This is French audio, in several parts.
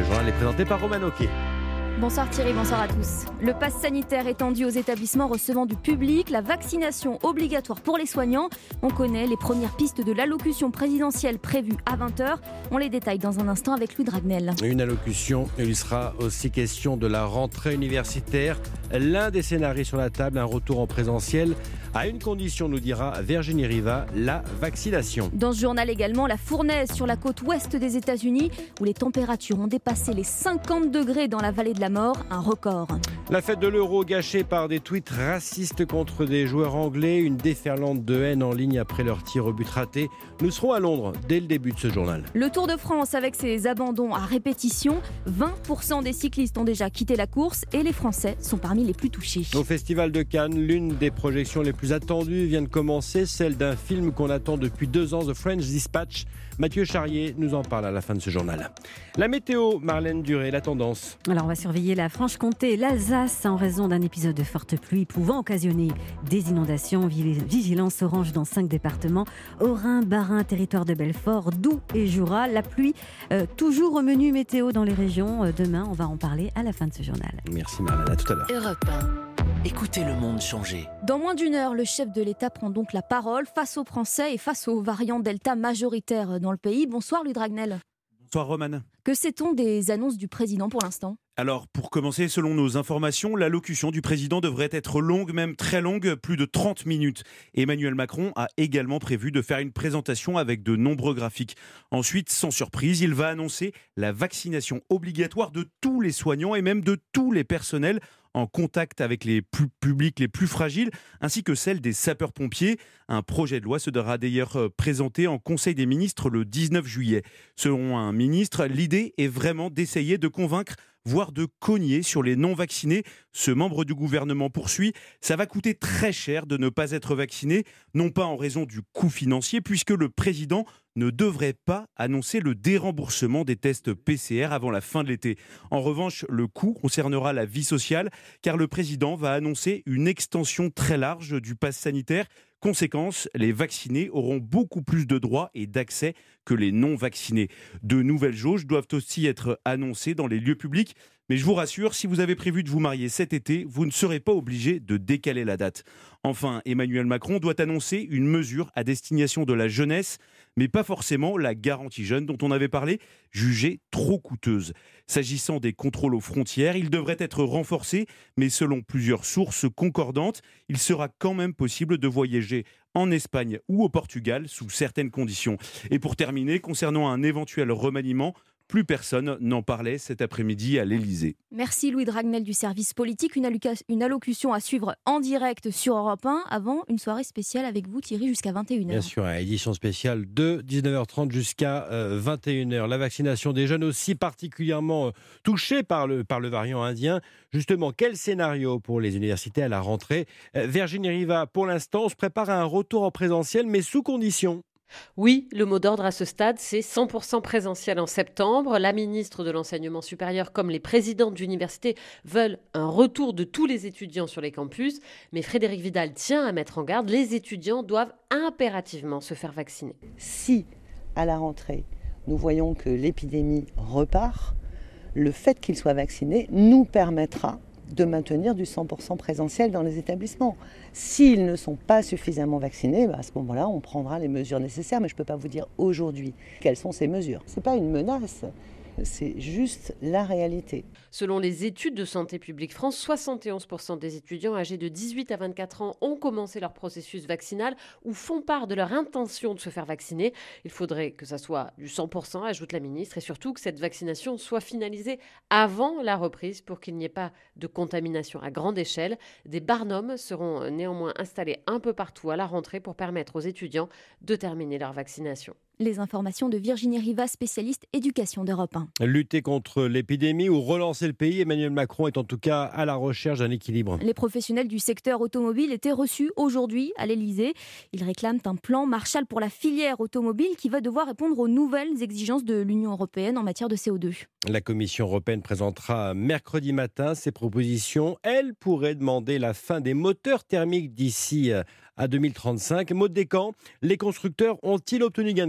journal est présenté par Roman Oquet. Bonsoir Thierry, bonsoir à tous. Le pass sanitaire étendu aux établissements recevant du public, la vaccination obligatoire pour les soignants. On connaît les premières pistes de l'allocution présidentielle prévue à 20h. On les détaille dans un instant avec Louis Dragnel. Une allocution, il sera aussi question de la rentrée universitaire. L'un des scénarios sur la table, un retour en présentiel à une condition, nous dira Virginie Riva, la vaccination. Dans ce journal également, la fournaise sur la côte ouest des États-Unis où les températures ont dépassé les 50 degrés dans la vallée de la mort, un record. La fête de l'Euro gâchée par des tweets racistes contre des joueurs anglais, une déferlante de haine en ligne après leur tir au but raté. Nous serons à Londres dès le début de ce journal. Le Tour de France avec ses abandons à répétition, 20% des cyclistes ont déjà quitté la course et les Français sont parmi les plus touchés. Au Festival de Cannes, l'une des projections les plus attendues vient de commencer, celle d'un film qu'on attend depuis 2 ans, The French Dispatch. Mathieu Charrier nous en parle à la fin de ce journal. La météo, Marlène Duré, la tendance. Alors on va surveiller la Franche-Comté et l'Alsace en raison d'un épisode de forte pluie pouvant occasionner des inondations. Vigilance orange dans 5 départements. Haut-Rhin, Bas-Rhin, territoire de Belfort, Doubs et Jura. La pluie, toujours au menu météo dans les régions. Demain, on va en parler à la fin de ce journal. Merci Marlène, à tout à l'heure. Europe 1. Écoutez le monde changer. Dans moins d'une heure, le chef de l'État prend donc la parole face aux Français et face aux variants Delta majoritaires dans le pays. Bonsoir Louis Dragnel. Bonsoir Roman. Que sait-on des annonces du président pour l'instant ? Alors, pour commencer, selon nos informations, l'allocution du président devrait être longue, même très longue, plus de 30 minutes. Emmanuel Macron a également prévu de faire une présentation avec de nombreux graphiques. Ensuite, sans surprise, il va annoncer la vaccination obligatoire de tous les soignants et même de tous les personnels en contact avec les publics les plus fragiles, ainsi que celle des sapeurs-pompiers. Un projet de loi sera d'ailleurs présenté en Conseil des ministres le 19 juillet. Selon un ministre, l'idée est vraiment d'essayer de convaincre, voire de cogner sur les non-vaccinés. Ce membre du gouvernement poursuit, ça va coûter très cher de ne pas être vacciné, non pas en raison du coût financier, puisque le président ne devrait pas annoncer le déremboursement des tests PCR avant la fin de l'été. En revanche, le coût concernera la vie sociale, car le président va annoncer une extension très large du pass sanitaire. Conséquence, les vaccinés auront beaucoup plus de droits et d'accès que les non-vaccinés. De nouvelles jauges doivent aussi être annoncées dans les lieux publics. Mais je vous rassure, si vous avez prévu de vous marier cet été, vous ne serez pas obligé de décaler la date. Enfin, Emmanuel Macron doit annoncer une mesure à destination de la jeunesse, mais pas forcément la garantie jeune dont on avait parlé, jugée trop coûteuse. S'agissant des contrôles aux frontières, ils devraient être renforcés, mais selon plusieurs sources concordantes, il sera quand même possible de voyager en Espagne ou au Portugal sous certaines conditions. Et pour terminer, concernant un éventuel remaniement, plus personne n'en parlait cet après-midi à l'Élysée. Merci Louis Dragnel du service politique. Une allocution à suivre en direct sur Europe 1 avant une soirée spéciale avec vous Thierry jusqu'à 21h. Bien sûr, édition spéciale de 19h30 jusqu'à 21h. La vaccination des jeunes aussi particulièrement touchés par le variant indien. Justement, quel scénario pour les universités à la rentrée ? Virginie Riva, pour l'instant, on se prépare à un retour en présentiel mais sous condition. Oui, le mot d'ordre à ce stade, c'est 100% présentiel en septembre. La ministre de l'Enseignement supérieur comme les présidentes d'université veulent un retour de tous les étudiants sur les campus. Mais Frédérique Vidal tient à mettre en garde, les étudiants doivent impérativement se faire vacciner. Si, à la rentrée, nous voyons que l'épidémie repart, le fait qu'ils soient vaccinés nous permettra de maintenir du 100% présentiel dans les établissements. S'ils ne sont pas suffisamment vaccinés, à ce moment-là, on prendra les mesures nécessaires, mais je ne peux pas vous dire aujourd'hui quelles sont ces mesures. Ce n'est pas une menace, c'est juste la réalité. Selon les études de Santé publique France, 71% des étudiants âgés de 18 à 24 ans ont commencé leur processus vaccinal ou font part de leur intention de se faire vacciner. Il faudrait que ça soit du 100%, ajoute la ministre, et surtout que cette vaccination soit finalisée avant la reprise pour qu'il n'y ait pas de contamination à grande échelle. Des barnums seront néanmoins installés un peu partout à la rentrée pour permettre aux étudiants de terminer leur vaccination. Les informations de Virginie Riva, spécialiste éducation d'Europe 1. Lutter contre l'épidémie ou relancer le pays, Emmanuel Macron est en tout cas à la recherche d'un équilibre. Les professionnels du secteur automobile étaient reçus aujourd'hui à l'Élysée. Ils réclament un plan Marshall pour la filière automobile qui va devoir répondre aux nouvelles exigences de l'Union européenne en matière de CO2. La Commission européenne présentera mercredi matin ses propositions. Elle pourrait demander la fin des moteurs thermiques d'ici à 2035. Mot de Descamps, les constructeurs ont-ils obtenu gain de cause ?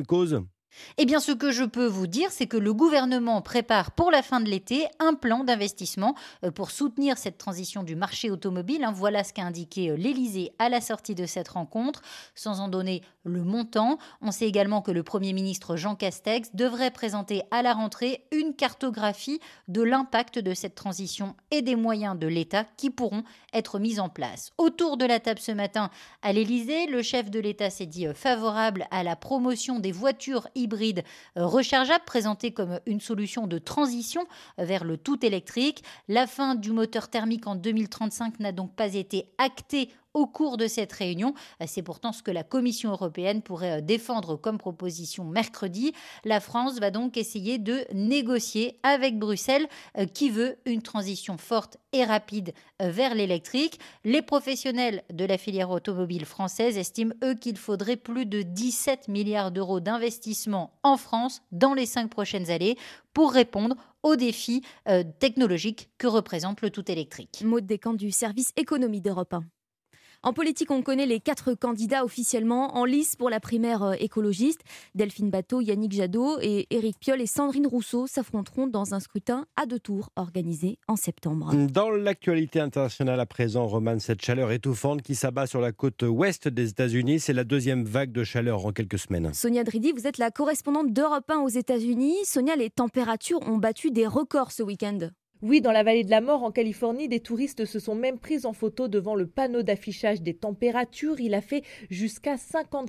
Eh bien, ce que je peux vous dire, c'est que le gouvernement prépare pour la fin de l'été un plan d'investissement pour soutenir cette transition du marché automobile. Voilà ce qu'a indiqué l'Élysée à la sortie de cette rencontre, sans en donner le montant. On sait également que le Premier ministre Jean Castex devrait présenter à la rentrée une cartographie de l'impact de cette transition et des moyens de l'État qui pourront être mis en place. Autour de la table ce matin à l'Élysée, le chef de l'État s'est dit favorable à la promotion des voitures hybrides rechargeables, présentées comme une solution de transition vers le tout électrique. La fin du moteur thermique en 2035 n'a donc pas été actée au cours de cette réunion. C'est pourtant ce que la Commission européenne pourrait défendre comme proposition mercredi. La France va donc essayer de négocier avec Bruxelles qui veut une transition forte et rapide vers l'électrique. Les professionnels de la filière automobile française estiment, eux, qu'il faudrait plus de 17 milliards d'euros d'investissement en France dans les 5 prochaines années pour répondre aux défis technologiques que représente le tout électrique. Maud Descamps du service économie d'Europe 1. En politique, on connaît les 4 candidats officiellement en lice pour la primaire écologiste. Delphine Batho, Yannick Jadot et Éric Piolle et Sandrine Rousseau s'affronteront dans un scrutin à 2 tours organisé en septembre. Dans l'actualité internationale à présent, Romane, cette chaleur étouffante qui s'abat sur la côte ouest des États-Unis, c'est la 2e vague de chaleur en quelques semaines. Sonia Dridi, vous êtes la correspondante d'Europe 1 aux États-Unis. Sonia, les températures ont battu des records ce week-end. Oui, dans la vallée de la mort, en Californie, des touristes se sont même pris en photo devant le panneau d'affichage des températures. Il a fait jusqu'à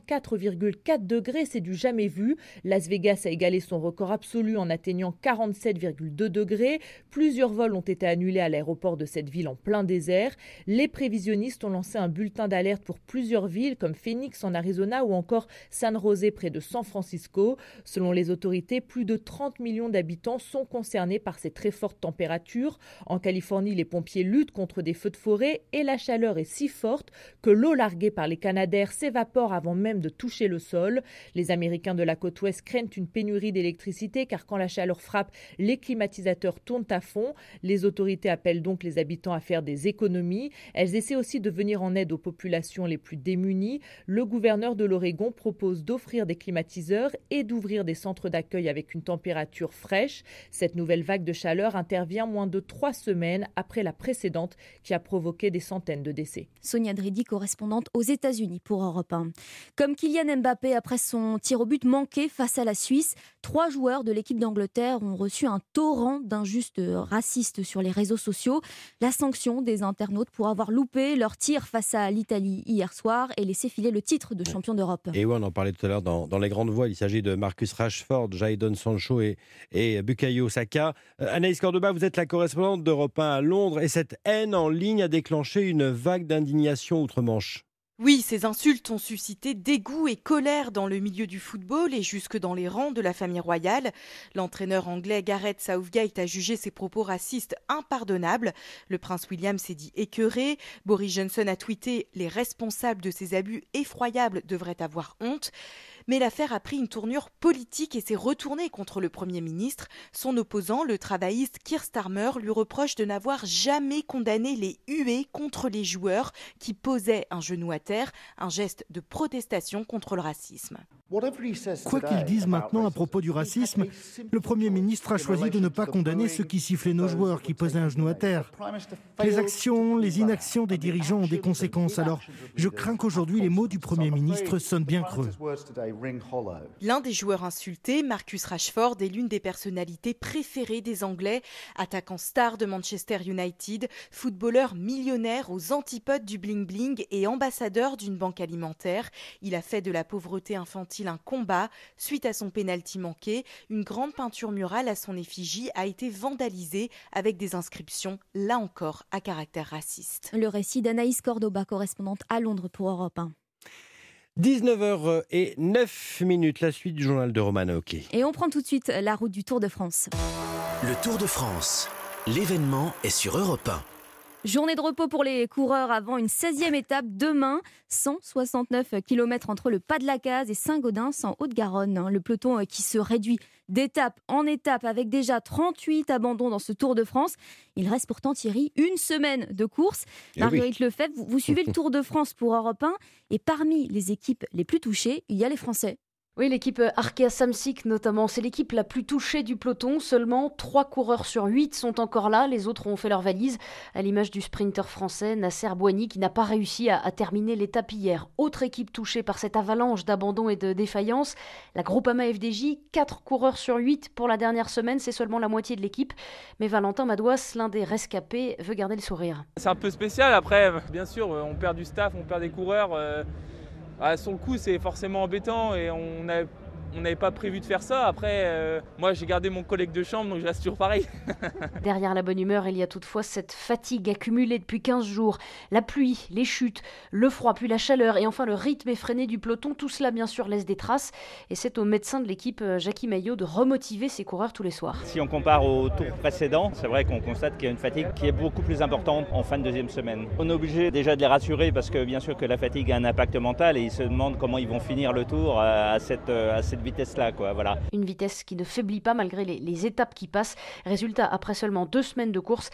54,4 degrés, c'est du jamais vu. Las Vegas a égalé son record absolu en atteignant 47,2 degrés. Plusieurs vols ont été annulés à l'aéroport de cette ville en plein désert. Les prévisionnistes ont lancé un bulletin d'alerte pour plusieurs villes comme Phoenix en Arizona ou encore San José près de San Francisco. Selon les autorités, plus de 30 millions d'habitants sont concernés par ces très fortes températures. En Californie, les pompiers luttent contre des feux de forêt et la chaleur est si forte que l'eau larguée par les canadaires s'évapore avant même de toucher le sol. Les Américains de la côte ouest craignent une pénurie d'électricité car quand la chaleur frappe, les climatisateurs tournent à fond. Les autorités appellent donc les habitants à faire des économies. Elles essaient aussi de venir en aide aux populations les plus démunies. Le gouverneur de l'Oregon propose d'offrir des climatiseurs et d'ouvrir des centres d'accueil avec une température fraîche. Cette nouvelle vague de chaleur intervient moins de 3 semaines après la précédente qui a provoqué des centaines de décès. Sonia Dridi, correspondante aux États-Unis pour Europe 1. Comme Kylian Mbappé après son tir au but manqué face à la Suisse, 3 joueurs de l'équipe d'Angleterre ont reçu un torrent d'injustes racistes sur les réseaux sociaux. La sanction des internautes pour avoir loupé leur tir face à l'Italie hier soir et laissé filer le titre de champion d'Europe. Et oui, on en parlait tout à l'heure dans les grandes voix. Il s'agit de Marcus Rashford, Jadon Sancho et Bukayo Saka. Anaïs Cordoba, vous êtes la correspondante d'Europe 1 à Londres et cette haine en ligne a déclenché une vague d'indignation outre-Manche. Oui, ces insultes ont suscité dégoût et colère dans le milieu du football et jusque dans les rangs de la famille royale. L'entraîneur anglais Gareth Southgate a jugé ces propos racistes impardonnables. Le prince William s'est dit écœuré. Boris Johnson a tweeté « Les responsables de ces abus effroyables devraient avoir honte ». Mais l'affaire a pris une tournure politique et s'est retournée contre le Premier ministre. Son opposant, le travailliste Keir Starmer, lui reproche de n'avoir jamais condamné les huées contre les joueurs qui posaient un genou à terre, un geste de protestation contre le racisme. Quoi qu'ils disent maintenant à propos du racisme, le Premier ministre a choisi de ne pas condamner ceux qui sifflaient nos joueurs, qui posaient un genou à terre. Les actions, les inactions des dirigeants ont des conséquences. Alors, je crains qu'aujourd'hui, les mots du Premier ministre sonnent bien creux. L'un des joueurs insultés, Marcus Rashford, est l'une des personnalités préférées des Anglais. Attaquant star de Manchester United, footballeur millionnaire aux antipodes du bling-bling et ambassadeur d'une banque alimentaire. Il a fait de la pauvreté infantile un combat. Suite à son pénalty manqué, une grande peinture murale à son effigie a été vandalisée avec des inscriptions, là encore, à caractère raciste. Le récit d'Anaïs Cordoba, correspondante à Londres pour Europe 1. 19h09, la suite du journal de Romane Oquet. Et on prend tout de suite la route du Tour de France. Le Tour de France, l'événement est sur Europe 1. Journée de repos pour les coureurs avant une 16e étape demain. 169 km entre le Pas-de-la-Case et Saint-Gaudens en Haute-Garonne. Le peloton qui se réduit d'étape en étape avec déjà 38 abandons dans ce Tour de France. Il reste pourtant, Thierry, une semaine de course. Marguerite Lefebvre, vous suivez le Tour de France pour Europe 1 et parmi les équipes les plus touchées, il y a les Français. Oui, l'équipe Arkea Samsic notamment, c'est l'équipe la plus touchée du peloton. Seulement 3 coureurs sur 8 sont encore là. Les autres ont fait leur valise, à l'image du sprinter français Nasser Bouhanni qui n'a pas réussi à terminer l'étape hier. Autre équipe touchée par cette avalanche d'abandon et de défaillance, la Groupama FDJ, 4 coureurs sur 8 pour la dernière semaine, c'est seulement la moitié de l'équipe. Mais Valentin Madouas, l'un des rescapés, veut garder le sourire. C'est un peu spécial, après bien sûr on perd du staff, on perd des coureurs. Sur le coup, c'est forcément embêtant et on n'avait pas prévu de faire ça. Après, moi, j'ai gardé mon collègue de chambre, donc je reste toujours pareil. Derrière la bonne humeur, il y a toutefois cette fatigue accumulée depuis 15 jours. La pluie, les chutes, le froid, puis la chaleur et enfin le rythme effréné du peloton. Tout cela, bien sûr, laisse des traces. Et c'est au médecin de l'équipe, Jackie Maillot, de remotiver ses coureurs tous les soirs. Si on compare au tour précédent, c'est vrai qu'on constate qu'il y a une fatigue qui est beaucoup plus importante en fin de deuxième semaine. On est obligé déjà de les rassurer parce que bien sûr que la fatigue a un impact mental et ils se demandent comment ils vont finir le tour à cette vitesse-là, quoi, voilà. Une vitesse qui ne faiblit pas malgré les étapes qui passent. Résultat, après seulement 2 semaines de course,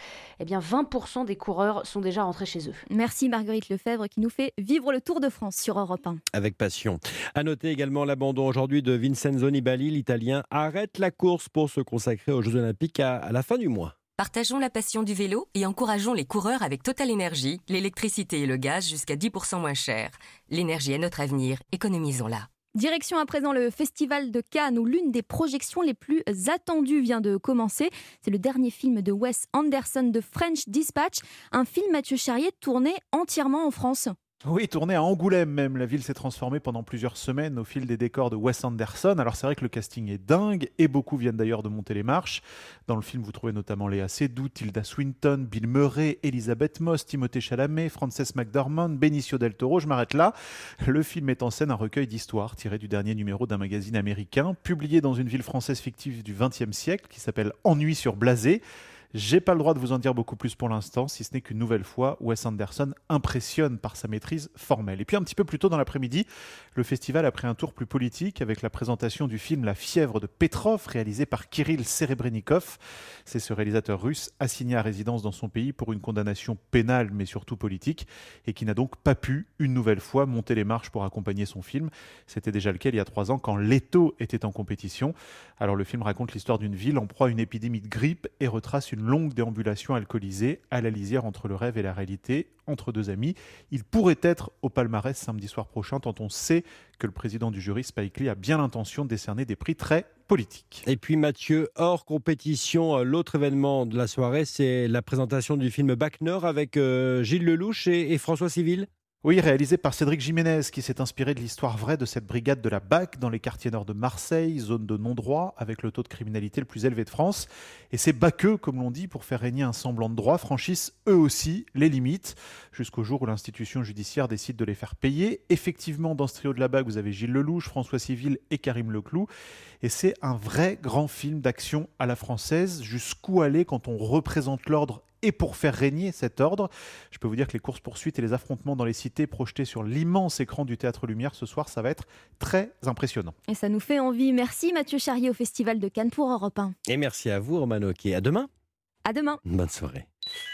20% des coureurs sont déjà rentrés chez eux. Merci Marguerite Lefebvre qui nous fait vivre le Tour de France sur Europe 1. Avec passion. À noter également l'abandon aujourd'hui de Vincenzo Nibali, l'Italien arrête la course pour se consacrer aux Jeux Olympiques à la fin du mois. Partageons la passion du vélo et encourageons les coureurs avec Total Énergie, l'électricité et le gaz jusqu'à 10% moins cher. L'énergie est notre avenir, économisons-la. Direction à présent le Festival de Cannes où l'une des projections les plus attendues vient de commencer. C'est le dernier film de Wes Anderson, The French Dispatch, un film, Mathieu Charrier, tourné entièrement en France. Oui, tourné à Angoulême même. La ville s'est transformée pendant plusieurs semaines au fil des décors de Wes Anderson. Alors c'est vrai que le casting est dingue et beaucoup viennent d'ailleurs de monter les marches. Dans le film, vous trouvez notamment Léa Seydoux, Tilda Swinton, Bill Murray, Elisabeth Moss, Timothée Chalamet, Frances McDormand, Benicio del Toro. Je m'arrête là. Le film met en scène un recueil d'histoires tiré du dernier numéro d'un magazine américain, publié dans une ville française fictive du XXe siècle qui s'appelle Ennui sur Blasé. J'ai pas le droit de vous en dire beaucoup plus pour l'instant, si ce n'est qu'une nouvelle fois, Wes Anderson impressionne par sa maîtrise formelle. Et puis un petit peu plus tôt dans l'après-midi, le festival a pris un tour plus politique avec la présentation du film La fièvre de Petrov, réalisé par Kirill Serebrennikov. C'est ce réalisateur russe assigné à résidence dans son pays pour une condamnation pénale mais surtout politique et qui n'a donc pas pu une nouvelle fois monter les marches pour accompagner son film. C'était déjà le cas il y a 3 ans quand Leto était en compétition. Alors le film raconte l'histoire d'une ville en proie à une épidémie de grippe et retrace une longue déambulation alcoolisée à la lisière entre le rêve et la réalité, entre 2 amis. Il pourrait être au palmarès samedi soir prochain, tant on sait que le président du jury, Spike Lee, a bien l'intention de décerner des prix très politiques. Et puis Mathieu, hors compétition, l'autre événement de la soirée, c'est la présentation du film Bac Nord avec Gilles Lelouch et François Civil. Oui, réalisé par Cédric Jiménez, qui s'est inspiré de l'histoire vraie de cette brigade de la BAC dans les quartiers nord de Marseille, zone de non-droit, avec le taux de criminalité le plus élevé de France. Et ces baqueux, comme l'on dit, pour faire régner un semblant de droit, franchissent eux aussi les limites, jusqu'au jour où l'institution judiciaire décide de les faire payer. Effectivement, dans ce trio de la BAC, vous avez Gilles Lelouch, François Civil et Karim Leclou. Et c'est un vrai grand film d'action à la française. Jusqu'où aller quand on représente l'ordre et pour faire régner cet ordre. Je peux vous dire que les courses-poursuites et les affrontements dans les cités projetés sur l'immense écran du Théâtre Lumière ce soir, ça va être très impressionnant. Et ça nous fait envie. Merci Mathieu Charrier au Festival de Cannes pour Europe 1. Et merci à vous Romano Oquet. À demain. À demain. Bonne soirée.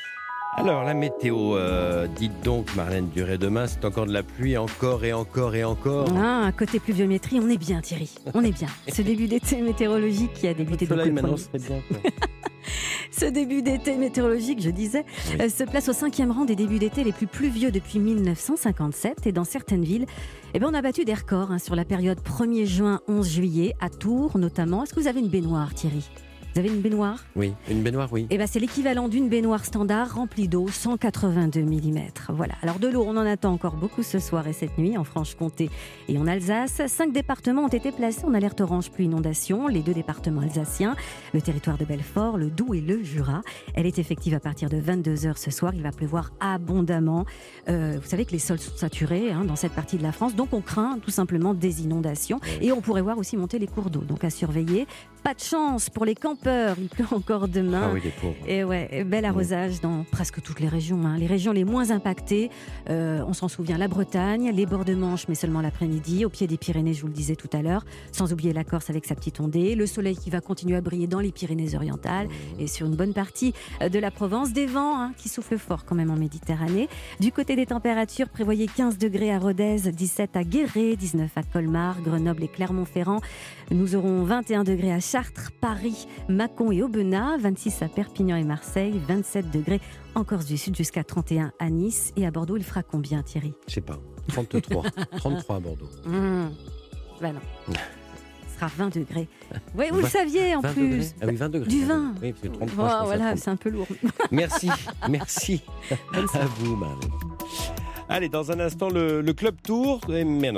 Alors la météo, dites donc Marlène Duré, demain c'est encore de la pluie, encore et encore et encore. Ah, côté pluviométrie, on est bien Thierry, on est bien. Ce début d'été météorologique qui a débuté de soleil maintenant serait bien quoi. Ce début d'été météorologique, je disais, se place au 5e rang des débuts d'été les plus pluvieux depuis 1957. Et dans certaines villes, on a battu des records sur la période 1er juin, 11 juillet, à Tours notamment. Est-ce que vous avez une baignoire, Thierry ? Vous avez une baignoire ? Oui, une baignoire, oui. C'est l'équivalent d'une baignoire standard remplie d'eau, 182 mm. Voilà. Alors de l'eau, on en attend encore beaucoup ce soir et cette nuit en Franche-Comté et en Alsace. 5 départements ont été placés en alerte orange pluie inondation. Les 2 départements alsaciens, le territoire de Belfort, le Doubs et le Jura. Elle est effective à partir de 22h ce soir. Il va pleuvoir abondamment. Vous savez que les sols sont saturés dans cette partie de la France. Donc on craint tout simplement des inondations. Et on pourrait voir aussi monter les cours d'eau. Donc à surveiller. Pas de chance pour les campagnes peur, il pleut encore demain. Ah oui, les pauvres. Et ouais, bel arrosage dans presque toutes les régions. Les régions les moins impactées, on s'en souvient, la Bretagne, les bords de Manche, mais seulement l'après-midi, au pied des Pyrénées, je vous le disais tout à l'heure, sans oublier la Corse avec sa petite ondée, le soleil qui va continuer à briller dans les Pyrénées-Orientales et sur une bonne partie de la Provence, des vents qui soufflent fort quand même en Méditerranée. Du côté des températures, prévoyez 15 degrés à Rodez, 17 à Guéret, 19 à Colmar, Grenoble et Clermont-Ferrand. Nous aurons 21 degrés à Chartres, Paris, Mâcon et Aubenas, 26 à Perpignan et Marseille, 27 degrés en Corse du Sud jusqu'à 31 à Nice. Et à Bordeaux, il fera combien, Thierry ? Je sais pas, 33. 33 à Bordeaux. Ben non. Ce sera 20 degrés. Oui, vous le saviez en plus. Degrés. Ah oui, 20 degrés. Du vin. Oui, parce que 33, voilà, c'est un peu lourd. Merci à vous, Marie. Allez, dans un instant, le Club Tour. Mais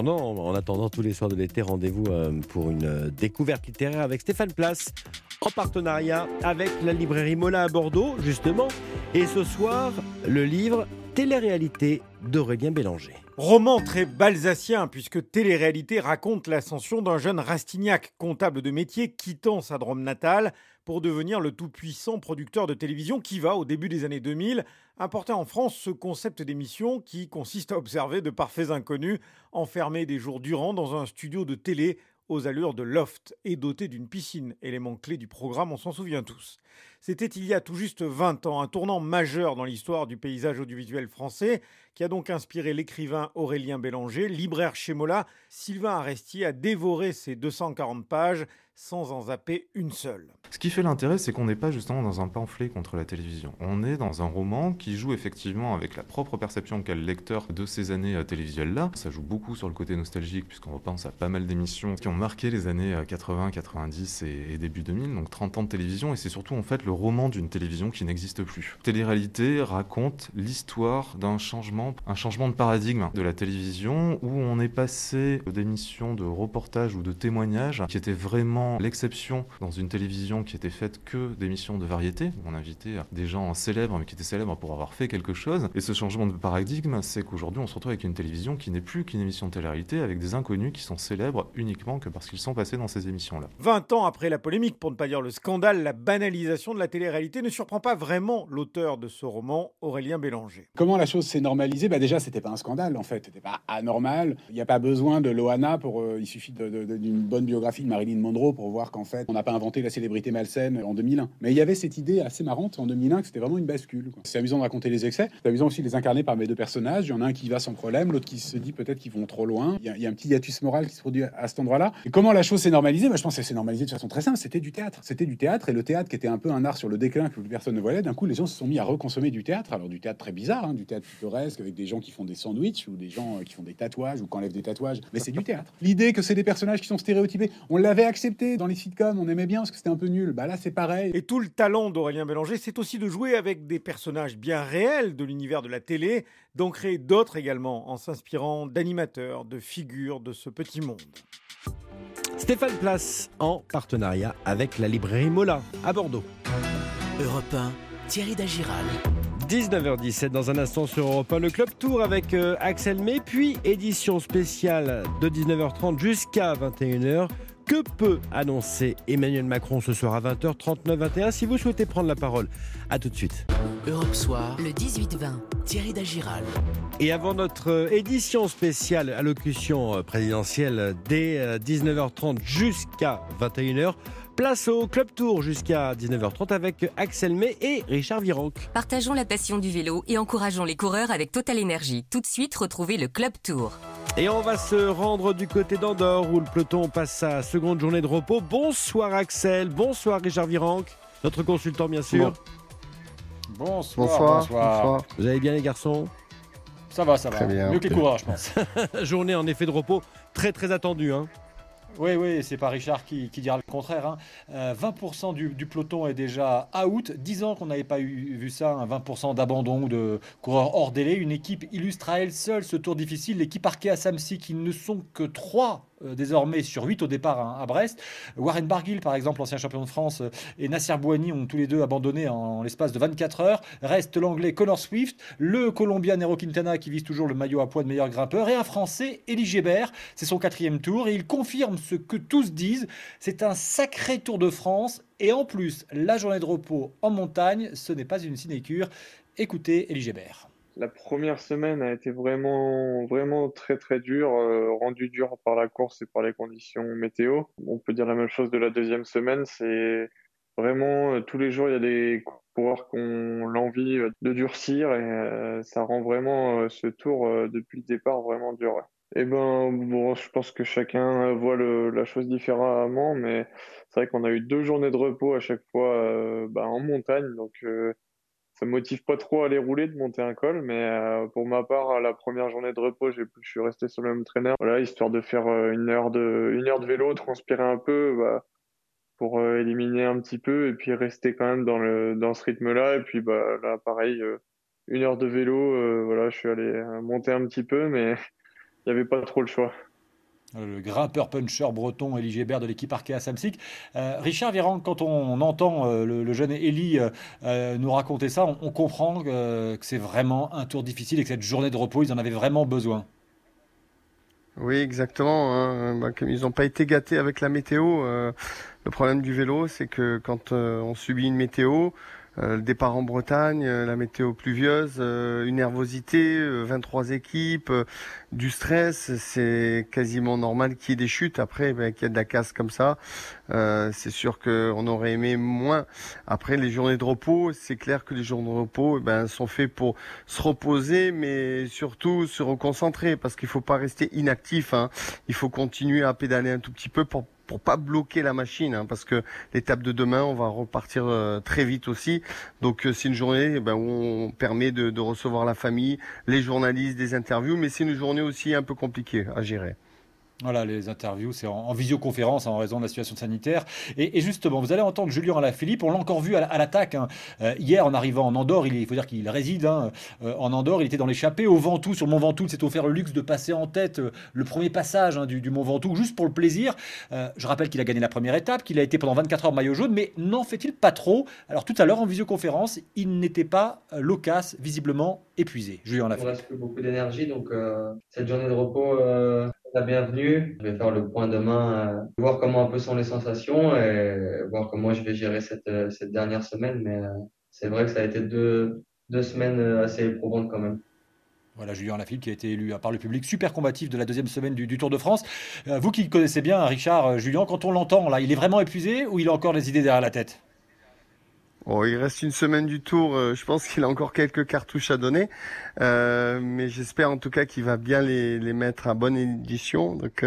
en attendant tous les soirs de l'été, rendez-vous pour une découverte littéraire avec Stéphane Place, en partenariat avec la librairie Mola à Bordeaux, justement. Et ce soir, le livre Télé-réalité d'Aurélien Bélanger. Roman très balsacien, puisque Télé-réalité raconte l'ascension d'un jeune Rastignac, comptable de métier, quittant sa Drôme natale pour devenir le tout-puissant producteur de télévision qui va, au début des années 2000, importer en France ce concept d'émission qui consiste à observer de parfaits inconnus enfermés des jours durant dans un studio de télé aux allures de loft et doté d'une piscine, élément clé du programme, on s'en souvient tous. C'était il y a tout juste 20 ans, un tournant majeur dans l'histoire du paysage audiovisuel français qui a donc inspiré l'écrivain Aurélien Bélanger, libraire chez Mola. Sylvain Arestier a dévoré ces 240 pages sans en zapper une seule. Ce qui fait l'intérêt, c'est qu'on n'est pas justement dans un pamphlet contre la télévision. On est dans un roman qui joue effectivement avec la propre perception qu'a le lecteur de ces années télévisuelles-là. Ça joue beaucoup sur le côté nostalgique, puisqu'on repense à pas mal d'émissions qui ont marqué les années 80, 90 et début 2000, donc 30 ans de télévision, et c'est surtout en fait le roman d'une télévision qui n'existe plus. Télé-réalité raconte l'histoire d'un changement de paradigme de la télévision, où on est passé d'émissions de reportages ou de témoignages qui étaient vraiment l'exception dans une télévision qui était faite que d'émissions de variété, où on invitait des gens célèbres, mais qui étaient célèbres pour avoir fait quelque chose. Et ce changement de paradigme, c'est qu'aujourd'hui, on se retrouve avec une télévision qui n'est plus qu'une émission de télé-réalité, avec des inconnus qui sont célèbres uniquement que parce qu'ils sont passés dans ces émissions-là. 20 ans après la polémique, pour ne pas dire le scandale, la banalisation de la télé-réalité ne surprend pas vraiment l'auteur de ce roman, Aurélien Bélanger. Comment la chose s'est normalisée ? Déjà, c'était pas un scandale, en fait. C'était pas anormal. Il n'y a pas besoin de Loana il suffit d'une bonne biographie de Marilyn Monroe pour voir qu'en fait, on n'a pas inventé la célébrité malsaine en 2001. Mais il y avait cette idée assez marrante en 2001 que c'était vraiment une bascule. C'est amusant de raconter les excès. C'est amusant aussi de les incarner par mes deux personnages. Il y en a un qui va sans problème, l'autre qui se dit peut-être qu'ils vont trop loin. Il y a un petit hiatus moral qui se produit à cet endroit-là. Et comment la chose s'est normalisée ? Je pense que c'est normalisé de façon très simple. C'était du théâtre. C'était du théâtre. Et le théâtre, qui était un peu un art sur le déclin que plus personne ne voyait, d'un coup, les gens se sont mis à reconsommer du théâtre. Alors du théâtre très bizarre, du théâtre pittoresque, avec des gens qui font des sandwichs ou des gens qui font des tatouages ou qui enlèvent des tatouages. Mais c'est du théâtre. L'idée que c'est des personnages qui sont stéréotypés, on l'avait accepté dans les sitcoms. On aimait bien parce que c'était un peu nul. Là, c'est pareil. Et tout le talent d'Aurélien Bélanger, c'est aussi de jouer avec des personnages bien réels de l'univers de la télé, d'en créer d'autres également, en s'inspirant d'animateurs, de figures de ce petit monde. Stéphane Place, en partenariat avec la librairie Mola, à Bordeaux. Europe 1, Thierry Dagiral. 19h17, dans un instant sur Europe 1, le Club Tour avec Axel May, puis édition spéciale de 19h30 jusqu'à 21h. Que peut annoncer Emmanuel Macron ce soir à 20h, 39-21 si vous souhaitez prendre la parole. A tout de suite. Europe Soir, Le 18-20. Thierry Dagiral. Et avant notre édition spéciale allocution présidentielle dès 19h30 jusqu'à 21h, place au Club Tour jusqu'à 19h30 avec Axel May et Richard Virenque. Partageons la passion du vélo et encourageons les coureurs avec Total Energy. Tout de suite, retrouvez le Club Tour. Et on va se rendre du côté d'Andorre où le peloton passe sa seconde journée de repos. Bonsoir Axel, bonsoir Richard Virenque, notre consultant bien sûr. Bonsoir. Vous allez bien les garçons ? Ça va. Très bien, mieux que les coureurs je pense. Journée en effet de repos très attendue. Oui, c'est pas Richard qui dira le contraire. 20% du peloton est déjà out. 10 ans qu'on n'avait pas vu ça, 20% d'abandon ou de coureurs hors délai. Une équipe illustre à elle seule ce tour difficile. L'équipe Arkea Samsic, qui ne sont que 3 désormais sur 8 au départ à Brest. Warren Barguil, par exemple, ancien champion de France, et Nasser Bouhanni ont tous les deux abandonné en l'espace de 24 heures. Reste l'anglais Connor Swift, le colombien Nairo Quintana qui vise toujours le maillot à poids de meilleur grimpeur, et un français, Élie Gébert. C'est son 4e tour et il confirme ce que tous disent. C'est un sacré Tour de France et en plus, la journée de repos en montagne, ce n'est pas une sinécure. Écoutez Élie Gébert. La première semaine a été vraiment très très dure, rendue dure par la course et par les conditions météo. On peut dire la même chose de la deuxième semaine. C'est vraiment tous les jours il y a des coureurs qui ont l'envie de durcir et ça rend vraiment ce tour depuis le départ vraiment dur. Et bon, je pense que chacun voit la chose différemment, mais c'est vrai qu'on a eu 2 journées de repos à chaque fois en montagne, donc ça me motive pas trop à aller rouler, de monter un col, mais pour ma part, la première journée de repos, je suis resté sur le même traîneur, voilà, histoire de faire une heure de vélo, transpirer un peu, pour éliminer un petit peu, et puis rester quand même dans ce rythme-là. Et puis là, pareil, 1 heure de vélo, voilà, je suis allé monter un petit peu, mais il n'y avait pas trop le choix. Le grimpeur puncher breton Élie Gébert de l'équipe Arkea Samsic. Richard Virenque, quand on entend le jeune Élie nous raconter ça, on comprend que c'est vraiment un tour difficile et que cette journée de repos, ils en avaient vraiment besoin. Oui, exactement. Comme ils n'ont pas été gâtés avec la météo, le problème du vélo, c'est que quand on subit une météo, le départ en Bretagne, la météo pluvieuse, une nervosité, 23 équipes, du stress, c'est quasiment normal qu'il y ait des chutes. Après, qu'il y a de la casse comme ça, c'est sûr qu'on aurait aimé moins. Après, les journées de repos, c'est clair que les journées de repos sont faits pour se reposer, mais surtout se reconcentrer, parce qu'il faut pas rester inactif. Il faut continuer à pédaler un tout petit peu pour pas bloquer la machine, parce que l'étape de demain, on va repartir très vite aussi. Donc c'est une journée où on permet de recevoir la famille, les journalistes, des interviews, mais c'est une journée aussi un peu compliquée à gérer. Voilà, les interviews, c'est en visioconférence en raison de la situation sanitaire. Et justement, vous allez entendre Julien Alaphilippe, on l'a encore vu à l'attaque. Hier, en arrivant en Andorre, il faut dire qu'il réside en Andorre, il était dans l'échappée au Ventoux, sur le Mont Ventoux. Il s'est offert le luxe de passer en tête le premier passage du Mont Ventoux, juste pour le plaisir. Je rappelle qu'il a gagné la première étape, qu'il a été pendant 24 heures maillot jaune, mais n'en fait-il pas trop? Alors tout à l'heure, en visioconférence, il n'était pas loquace, visiblement épuisé. Julien Alaphilippe. Il ne reste plus beaucoup d'énergie, donc cette journée de repos... la bienvenue. Je vais faire le point demain, voir comment un peu sont les sensations et voir comment je vais gérer cette dernière semaine. Mais c'est vrai que ça a été deux semaines assez éprouvantes quand même. Voilà, Julien Alaphilippe qui a été élu par le public super combatif de la deuxième semaine du Tour de France. Vous qui le connaissez bien, Richard, Julien, quand on l'entend, là, il est vraiment épuisé ou il a encore les idées derrière la tête? Il reste une semaine du Tour, je pense qu'il a encore quelques cartouches à donner, mais j'espère en tout cas qu'il va bien les mettre à bonne édition. Donc,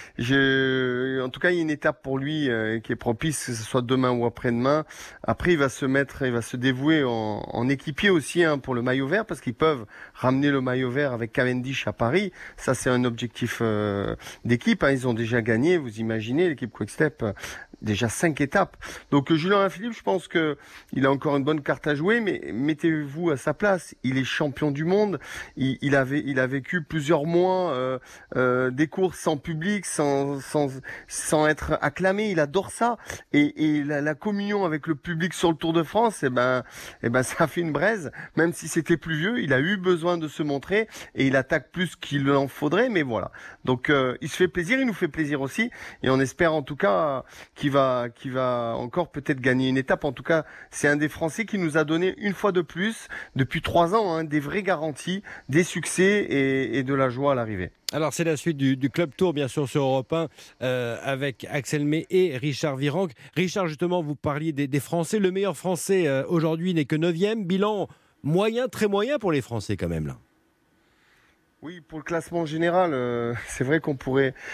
en tout cas, il y a une étape pour lui qui est propice, que ce soit demain ou après-demain. Après, il va se dévouer en équipier aussi pour le maillot vert, parce qu'ils peuvent ramener le maillot vert avec Cavendish à Paris. Ça, c'est un objectif d'équipe. Ils ont déjà gagné, vous imaginez, l'équipe Quick-Step, déjà 5 étapes. Donc, Julien Alaphilippe, je pense que il a encore une bonne carte à jouer, mais mettez-vous à sa place. Il est champion du monde. Il a vécu plusieurs mois des courses sans public, sans être acclamé. Il adore ça. Et la communion avec le public sur le Tour de France, ça a fait une braise. Même si c'était pluvieux, il a eu besoin de se montrer et il attaque plus qu'il en faudrait. Mais voilà. Donc il se fait plaisir, il nous fait plaisir aussi. Et on espère en tout cas qu'il va encore peut-être gagner une étape. En tout cas, c'est un des Français qui nous a donné une fois de plus, depuis 3 ans, des vraies garanties, des succès et de la joie à l'arrivée. Alors c'est la suite du Club Tour, bien sûr, sur Europe 1, avec Axel May et Richard Virenque. Richard, justement, vous parliez des Français. Le meilleur Français aujourd'hui n'est que 9e. Bilan moyen, très moyen pour les Français quand même là. Oui, pour le classement général, c'est vrai on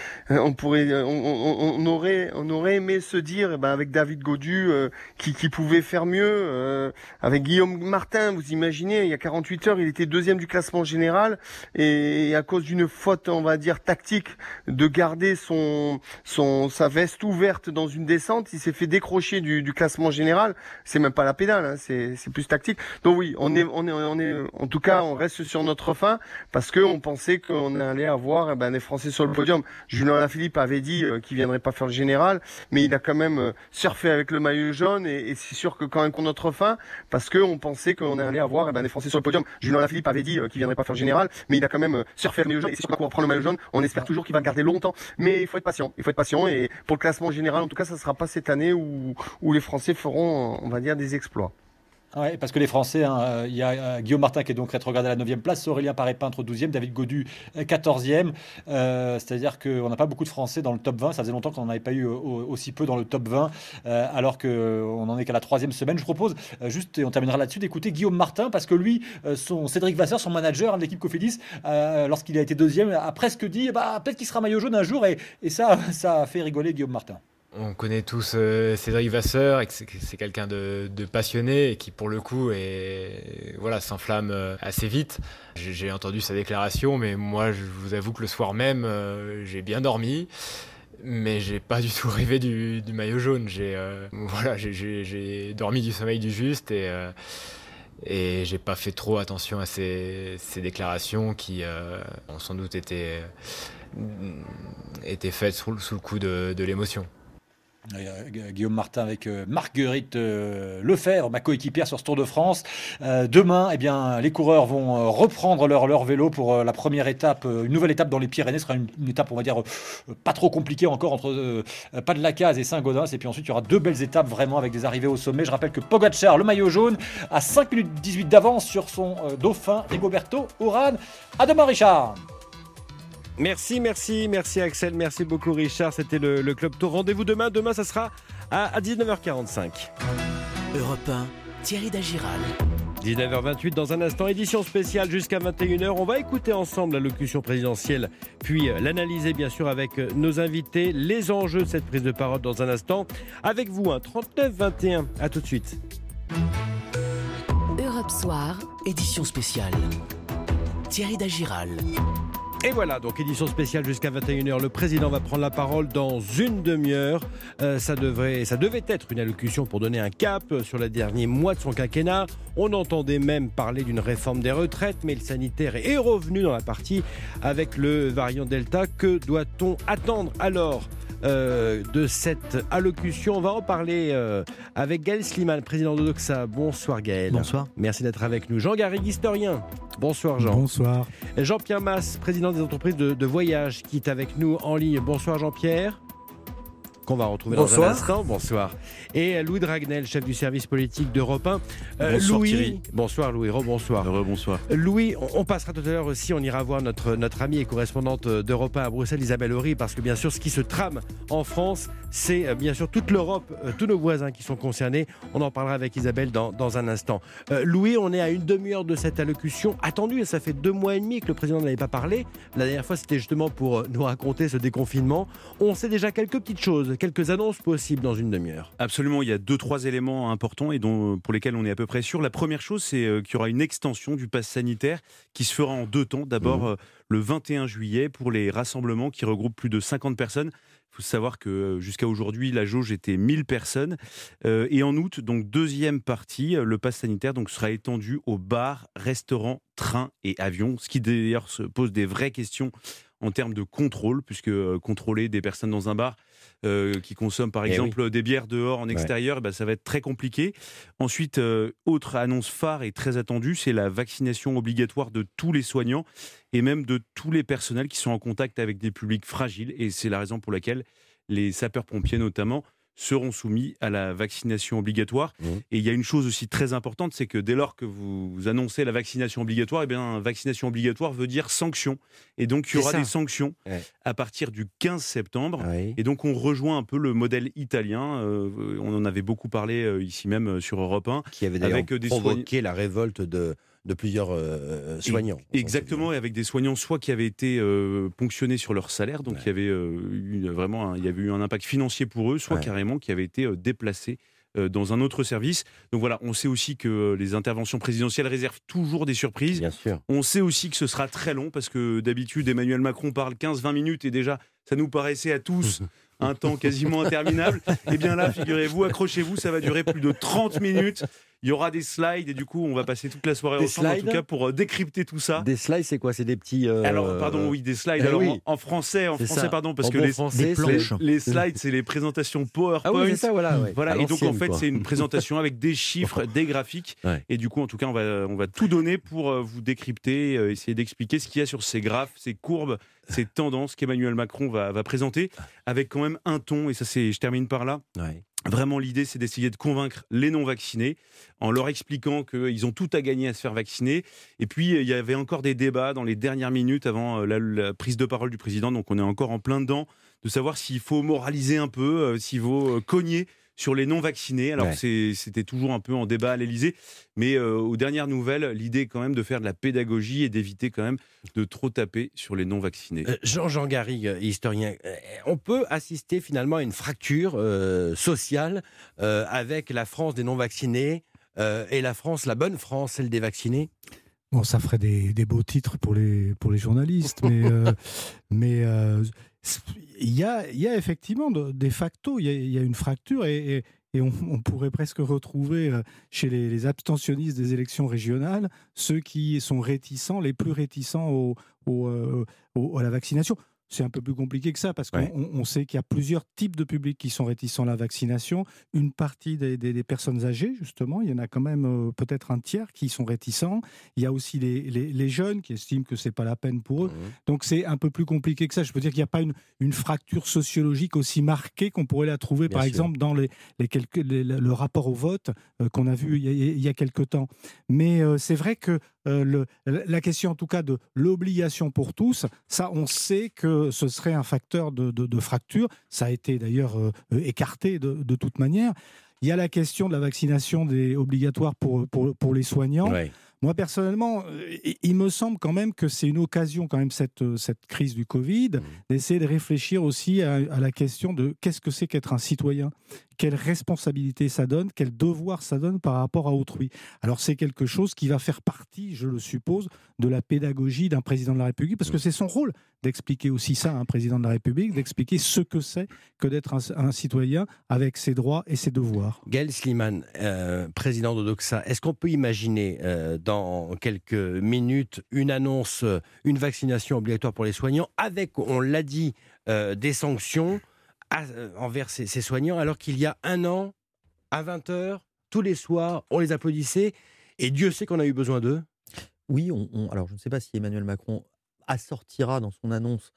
aurait aimé se dire, avec David Gaudu, qui pouvait faire mieux, avec Guillaume Martin, vous imaginez, il y a 48 heures, il était 2e du classement général, et à cause d'une faute, on va dire, tactique, de garder sa veste ouverte dans une descente, il s'est fait décrocher du classement général. C'est même pas la pédale, c'est plus tactique. Donc oui, on est, en tout cas, on reste sur notre fin, parce que on pensait qu'on allait avoir des Français sur le podium. Julien Alaphilippe avait dit qu'il viendrait pas faire le général, mais il a quand même surfé avec le maillot jaune et c'est sûr que quand même qu'on notre fin, parce qu'on pensait qu'on allait avoir des Français sur le podium. Julien Alaphilippe avait dit qu'il viendrait pas faire le général, mais il a quand même surfé avec le maillot jaune et c'est sûr qu'on va prendre le maillot jaune. On espère toujours qu'il va le garder longtemps, mais il faut être patient. Et pour le classement général, en tout cas, ça sera pas cette année où les Français feront, on va dire, des exploits. Ouais, parce que les Français, il y a Guillaume Martin qui est donc rétrogradé à la 9e place, Aurélien Paré-Peintre 12e, David Gaudu 14e. C'est-à-dire qu'on n'a pas beaucoup de Français dans le top 20. Ça faisait longtemps qu'on n'en avait pas eu aussi peu dans le top 20, alors qu'on n'en est qu'à la 3e semaine. Je propose juste, et on terminera là-dessus, d'écouter Guillaume Martin, parce que lui, Cédric Vasseur, son manager de l'équipe Cofidis, lorsqu'il a été 2e, a presque dit peut-être qu'il sera maillot jaune un jour, et ça a fait rigoler Guillaume Martin. On connaît tous Cédric Vasseur, et que c'est quelqu'un de passionné et qui, pour le coup, s'enflamme assez vite. J'ai entendu sa déclaration, mais moi, je vous avoue que le soir même, j'ai bien dormi, mais j'ai pas du tout rêvé du maillot jaune. J'ai dormi du sommeil du juste et j'ai pas fait trop attention à ces déclarations qui ont sans doute été faites sous le coup de l'émotion. Guillaume Martin avec Marguerite Lefebvre, ma coéquipière sur ce Tour de France. Demain, les coureurs vont reprendre leur vélo pour la première étape, une nouvelle étape dans les Pyrénées. Ce sera une étape, on va dire, pas trop compliquée encore, entre Pas-de-la-Case et Saint-Gaudens. Et puis ensuite, il y aura 2 belles étapes vraiment avec des arrivées au sommet. Je rappelle que Pogacar, le maillot jaune, a 5 minutes 18 d'avance sur son dauphin Rigoberto Urán. À demain, Richard. Merci Axel, merci beaucoup Richard, c'était le Club Tour. Rendez-vous demain, ça sera à 19h45. Europe 1, Thierry Dagiral. 19h28 dans un instant, édition spéciale jusqu'à 21h. On va écouter ensemble l'allocution présidentielle, puis l'analyser bien sûr avec nos invités, les enjeux de cette prise de parole dans un instant. Avec vous, 39-21, à tout de suite. Europe Soir, édition spéciale. Thierry Dagiral. Et voilà, donc édition spéciale jusqu'à 21h. Le président va prendre la parole dans une demi-heure. Ça devait être une allocution pour donner un cap sur les derniers mois de son quinquennat. On entendait même parler d'une réforme des retraites, mais le sanitaire est revenu dans la partie avec le variant Delta. Que doit-on attendre alors de cette allocution? On va en parler avec Gaël Sliman, président de Doxa. Bonsoir Gaël. Bonsoir. Merci d'être avec nous. Jean Garrigue, historien. Bonsoir Jean. Bonsoir. Jean-Pierre Masse, président des entreprises de voyage, qui est avec nous en ligne. Bonsoir Jean-Pierre. Qu'on va retrouver dans un instant. Bonsoir. Et Louis Dragnel, chef du service politique d'Europe 1. Bonsoir Louis, Thierry. Bonsoir Louis, rebonsoir. Rebonsoir. Louis, on passera tout à l'heure aussi, on ira voir notre amie et correspondante d'Europe 1 à Bruxelles, Isabelle Horry, parce que bien sûr, ce qui se trame en France, c'est bien sûr toute l'Europe, tous nos voisins qui sont concernés. On en parlera avec Isabelle dans un instant. Louis, on est à une demi-heure de cette allocution attendue, et ça fait 2 mois et demi que le président n'avait pas parlé. La dernière fois, c'était justement pour nous raconter ce déconfinement. On sait déjà quelques petites choses, quelques annonces possibles dans une demi-heure. Absolument, il y a 2-3 éléments importants et pour lesquels on est à peu près sûr. La première chose, c'est qu'il y aura une extension du pass sanitaire qui se fera en 2 temps. D'abord, le 21 juillet pour les rassemblements qui regroupent plus de 50 personnes. Il faut savoir que jusqu'à aujourd'hui, la jauge était 1000 personnes. Et en août, donc 2e partie, le pass sanitaire sera étendu aux bars, restaurants, trains et avions. Ce qui d'ailleurs se pose des vraies questions en termes de contrôle, puisque contrôler des personnes dans un bar qui consomment par exemple des bières dehors en extérieur, ça va être très compliqué. Ensuite, autre annonce phare et très attendue, c'est la vaccination obligatoire de tous les soignants et même de tous les personnels qui sont en contact avec des publics fragiles. Et c'est la raison pour laquelle les sapeurs-pompiers notamment seront soumis à la vaccination obligatoire. Et il y a une chose aussi très importante, c'est que dès lors que vous annoncez la vaccination obligatoire, vaccination obligatoire veut dire sanction. Et donc, il y aura des sanctions à partir du 15 septembre. Et donc, on rejoint un peu le modèle italien. On en avait beaucoup parlé ici même sur Europe 1. Qui avait d'ailleurs provoqué la révolte de plusieurs soignants. Exactement, et avec des soignants soit qui avaient été ponctionnés sur leur salaire, donc il y avait eu un impact financier pour eux, soit carrément qui avaient été déplacés dans un autre service. Donc voilà, on sait aussi que les interventions présidentielles réservent toujours des surprises. Bien sûr. On sait aussi que ce sera très long, parce que d'habitude, Emmanuel Macron parle 15-20 minutes, et déjà, ça nous paraissait à tous un temps quasiment interminable. Et bien là, figurez-vous, accrochez-vous, ça va durer plus de 30 minutes. Il y aura des slides et du coup, on va passer toute la soirée Des ensemble, en slides tout cas, pour décrypter tout ça. Des slides, c'est quoi? C'est des petits... Alors, pardon, oui, des slides. Eh Alors, oui. en français, pardon, parce En que bon français, les slides, c'est les présentations PowerPoint. Ah oui, c'est ça, voilà. Ouais. Voilà, À et donc, en l'ancienne, fait, quoi. c'est une présentation avec des chiffres, des graphiques. Ouais. Et du coup, en tout cas, on va tout donner pour vous décrypter, essayer d'expliquer ce qu'il y a sur ces graphes, ces courbes, ces tendances qu'Emmanuel Macron va présenter, avec quand même un ton, et ça, je termine par là. Ouais. Vraiment, l'idée, c'est d'essayer de convaincre les non-vaccinés en leur expliquant qu'ils ont tout à gagner à se faire vacciner. Et puis, il y avait encore des débats dans les dernières minutes avant la prise de parole du président. Donc, on est encore en plein dedans de savoir s'il faut moraliser un peu, s'il faut cogner sur les non-vaccinés. Alors, c'était toujours un peu en débat à l'Élysée. Mais aux dernières nouvelles, l'idée est quand même de faire de la pédagogie et d'éviter quand même de trop taper sur les non-vaccinés. Jean Garrigue, historien, on peut assister finalement à une fracture sociale avec la France des non-vaccinés et la France, la bonne France, celle des vaccinés? Bon, ça ferait des beaux titres pour les journalistes, mais il y a effectivement de facto, il y a une fracture et on pourrait presque retrouver chez les abstentionnistes des élections régionales ceux qui sont réticents, les plus réticents à la vaccination. C'est un peu plus compliqué que ça parce qu'on sait qu'il y a plusieurs types de publics qui sont réticents à la vaccination. Une partie des personnes âgées, justement, il y en a quand même peut-être un tiers qui sont réticents. Il y a aussi les jeunes qui estiment que c'est pas la peine pour eux. Donc c'est un peu plus compliqué que ça. Je peux dire qu'il n'y a pas une fracture sociologique aussi marquée qu'on pourrait la trouver, par exemple, dans le rapport au vote qu'on a vu il y a quelque temps. Mais c'est vrai que la question en tout cas de l'obligation pour tous, ça on sait que ce serait un facteur de fracture. Ça a été d'ailleurs écarté de toute manière. Il y a la question de la vaccination obligatoire pour les soignants. Ouais. Moi, personnellement, il me semble quand même que c'est une occasion, quand même, cette crise du Covid, d'essayer de réfléchir aussi à la question de qu'est-ce que c'est qu'être un citoyen, quelle responsabilité ça donne, quel devoir ça donne par rapport à autrui. Alors, c'est quelque chose qui va faire partie, je le suppose, de la pédagogie d'un président de la République, parce que c'est son rôle d'expliquer aussi ça à un président de la République, d'expliquer ce que c'est que d'être un citoyen avec ses droits et ses devoirs. Gaël Sliman, président d'Odoxa, est-ce qu'on peut imaginer dans quelques minutes une annonce, une vaccination obligatoire pour les soignants, avec, on l'a dit, des sanctions envers ces soignants, alors qu'il y a un an, à 20h, tous les soirs, on les applaudissait, et Dieu sait qu'on a eu besoin d'eux? Oui, alors je ne sais pas si Emmanuel Macron assortira dans son annonce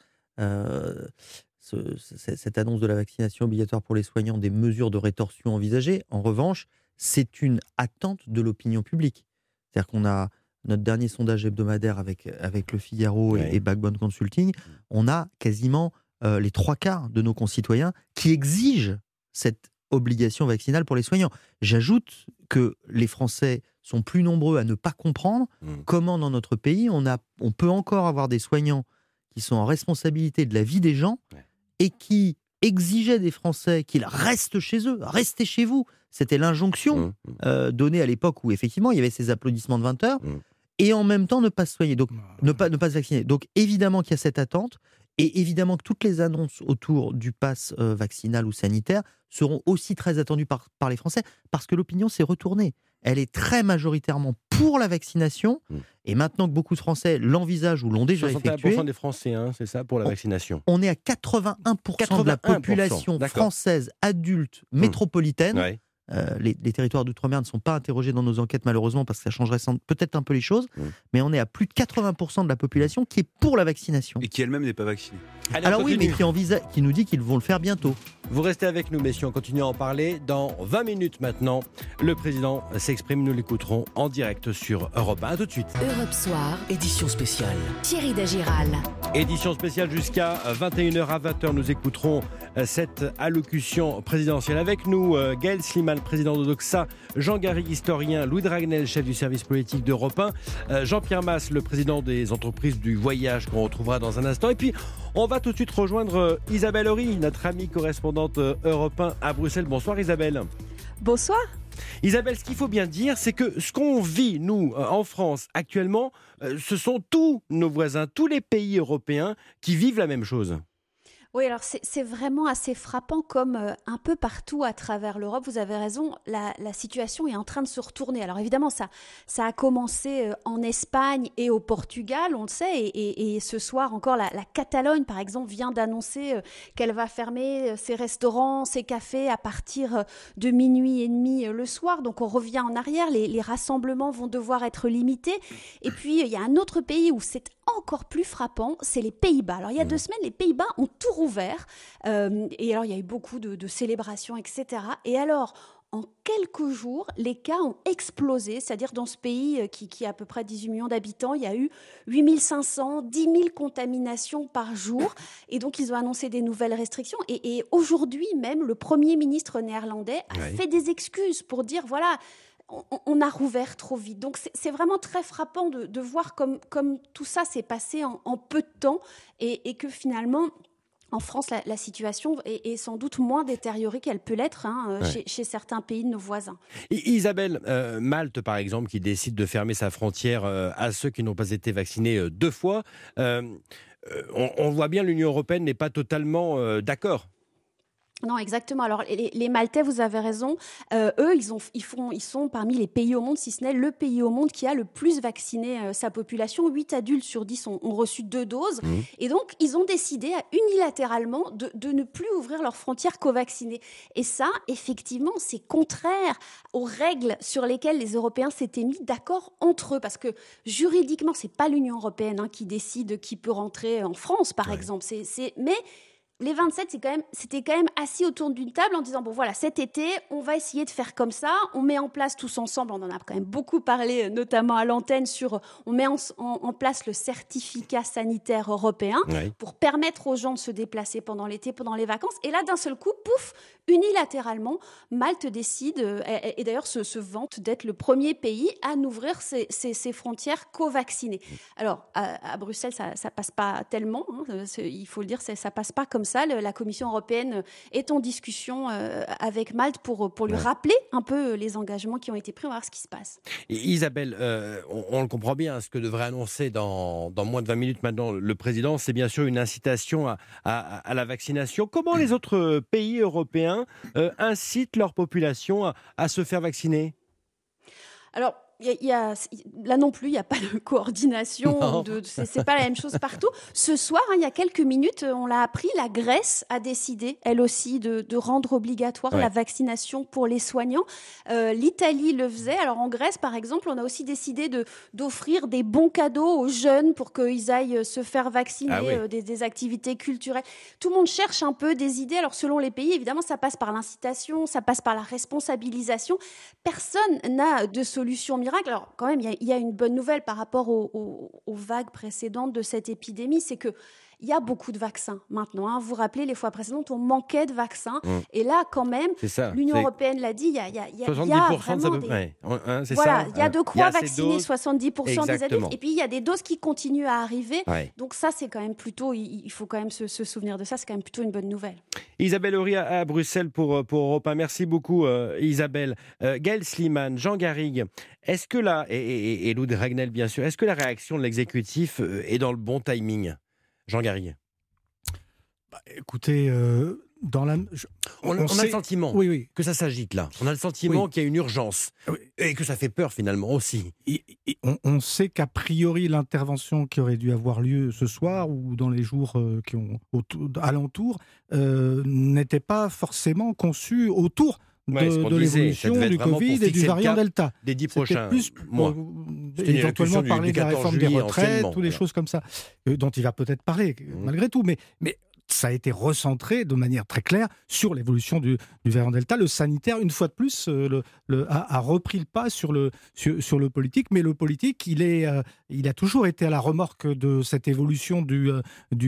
cette annonce de la vaccination obligatoire pour les soignants des mesures de rétorsion envisagées. En revanche, c'est une attente de l'opinion publique. C'est-à-dire qu'on a notre dernier sondage hebdomadaire avec Le Figaro et Backbone Consulting, on a quasiment les 3/4 de nos concitoyens qui exigent cette obligation vaccinale pour les soignants. J'ajoute que les Français sont plus nombreux à ne pas comprendre comment dans notre pays on peut encore avoir des soignants qui sont en responsabilité de la vie des gens et qui exigeaient des Français qu'ils restent chez eux, restez chez vous. C'était l'injonction donnée à l'époque où effectivement il y avait ces applaudissements de 20 heures et en même temps ne pas se soigner, donc ne pas se vacciner. Donc évidemment qu'il y a cette attente et évidemment que toutes les annonces autour du pass vaccinal ou sanitaire seront aussi très attendues par les Français parce que l'opinion s'est retournée. Elle est très majoritairement pour la vaccination et maintenant que beaucoup de Français l'envisagent ou l'ont déjà effectué... 61% des Français, c'est ça, pour la vaccination. On est à 81% de la population française adulte métropolitaine. Les territoires d'outre-mer ne sont pas interrogés dans nos enquêtes malheureusement parce que ça changerait peut-être un peu les choses, mais on est à plus de 80% de la population qui est pour la vaccination. Et qui elle-même n'est pas vaccinée. Allez, alors oui, mais qui nous dit qu'ils vont le faire bientôt. Vous restez avec nous, messieurs, on continue à en parler. Dans 20 minutes maintenant, le président s'exprime, nous l'écouterons en direct sur Europe 1. A tout de suite. Europe Soir, édition spéciale. Thierry Dagiral. Édition spéciale jusqu'à 21h à 20h. Nous écouterons cette allocution présidentielle. Avec nous, Gaël Sliman, président d'Odoxa, Jean Garrigue, historien, Louis Dragnel, chef du service politique d'Europe 1, Jean-Pierre Masse, le président des entreprises du voyage, qu'on retrouvera dans un instant. Et puis, on va tout de suite rejoindre Isabelle Horry, notre amie correspondante Europe 1 à Bruxelles. Bonsoir Isabelle. Bonsoir. Isabelle, ce qu'il faut bien dire, c'est que ce qu'on vit, nous, en France, actuellement, ce sont tous nos voisins, tous les pays européens qui vivent la même chose. Oui, alors c'est vraiment assez frappant comme un peu partout à travers l'Europe, vous avez raison, la situation est en train de se retourner. Alors évidemment, ça a commencé en Espagne et au Portugal, on le sait, et ce soir encore, la Catalogne, par exemple, vient d'annoncer qu'elle va fermer ses restaurants, ses cafés à partir de minuit et demi le soir. Donc on revient en arrière, les rassemblements vont devoir être limités. Et puis, il y a un autre pays où c'est encore plus frappant, c'est les Pays-Bas. Alors il y a 2 semaines, les Pays-Bas ont tout rouvert. Et alors il y a eu beaucoup de célébrations, etc. Et alors, en quelques jours, les cas ont explosé. C'est-à-dire dans ce pays qui a à peu près 18 millions d'habitants, il y a eu 8500, 10 000 contaminations par jour. Et donc ils ont annoncé des nouvelles restrictions. Et aujourd'hui même, le Premier ministre néerlandais a fait des excuses pour dire, voilà, on a rouvert trop vite. Donc c'est vraiment très frappant de voir comme tout ça s'est passé en peu de temps et que finalement, en France, la situation est sans doute moins détériorée qu'elle peut l'être chez certains pays de nos voisins. Isabelle, Malte par exemple, qui décide de fermer sa frontière à ceux qui n'ont pas été vaccinés 2 fois, on voit bien l'Union européenne n'est pas totalement d'accord. Non, exactement. Alors, les Maltais, vous avez raison. Eux, ils sont parmi les pays au monde, si ce n'est le pays au monde qui a le plus vacciné sa population. 8 adultes sur 10 ont reçu 2 doses. Et donc, ils ont décidé unilatéralement de ne plus ouvrir leurs frontières co-vaccinées. Et ça, effectivement, c'est contraire aux règles sur lesquelles les Européens s'étaient mis d'accord entre eux. Parce que juridiquement, c'est pas l'Union européenne qui décide qui peut rentrer en France, par exemple. Mais les 27, c'était quand même assis autour d'une table en disant, bon voilà, cet été, on va essayer de faire comme ça, on met en place tous ensemble, on en a quand même beaucoup parlé, notamment à l'antenne, on met en place le certificat sanitaire européen pour permettre aux gens de se déplacer pendant l'été, pendant les vacances. Et là, d'un seul coup, pouf, unilatéralement, Malte décide, et d'ailleurs se vante d'être le premier pays à n'ouvrir ses frontières co-vaccinées. Alors, à Bruxelles, ça passe pas tellement, il faut le dire, ça passe pas comme ça. La Commission européenne est en discussion avec Malte pour lui rappeler un peu les engagements qui ont été pris. On va voir ce qui se passe. Isabelle, on le comprend bien, ce que devrait annoncer dans moins de 20 minutes maintenant le président, c'est bien sûr une incitation à la vaccination. Comment les autres pays européens incitent leur population à se faire vacciner ? Alors, là non plus, il n'y a pas de coordination, c'est pas la même chose partout. Ce soir, il y a quelques minutes, on l'a appris, la Grèce a décidé, elle aussi, de rendre obligatoire la vaccination pour les soignants. L'Italie le faisait. Alors en Grèce, par exemple, on a aussi décidé d'offrir des bons cadeaux aux jeunes pour qu'ils aillent se faire vacciner, des activités culturelles. Tout le monde cherche un peu des idées. Alors selon les pays, évidemment, ça passe par l'incitation, ça passe par la responsabilisation. Personne n'a de solution miracle. Alors, quand même, il y a une bonne nouvelle par rapport aux vagues précédentes de cette épidémie, c'est qu'il y a beaucoup de vaccins maintenant. Vous vous rappelez, les fois précédentes, on manquait de vaccins. Et là, quand même, l'Union européenne l'a dit, il y a 70% de ça peut près. Il y a de quoi vacciner 70% des adultes. Et puis, il y a des doses qui continuent à arriver. Donc ça, c'est quand même plutôt, il faut quand même se souvenir de ça, c'est quand même plutôt une bonne nouvelle. Isabelle Horry à Bruxelles pour Europe 1. Merci beaucoup, Isabelle. Gaël Sliman, Jean Garrigue, est-ce que là, et Lou Ragnel bien sûr, est-ce que la réaction de l'exécutif est dans le bon timing ? Jean Garrigue. Écoutez, on a le sentiment que ça s'agite là. On a le sentiment qu'il y a une urgence et que ça fait peur finalement aussi. On sait qu'a priori l'intervention qui aurait dû avoir lieu ce soir ou dans les jours qui ont alentour n'était pas forcément conçue autour de l'évolution du Covid et du variant Delta. Des 10 prochains mois. Éventuellement parler de la réforme des retraites, ou des choses comme ça, dont il va peut-être parler malgré tout. Mais ça a été recentré de manière très claire sur l'évolution du variant Delta. Le sanitaire, une fois de plus, a repris le pas sur le politique. Mais le politique, il a toujours été à la remorque de cette évolution de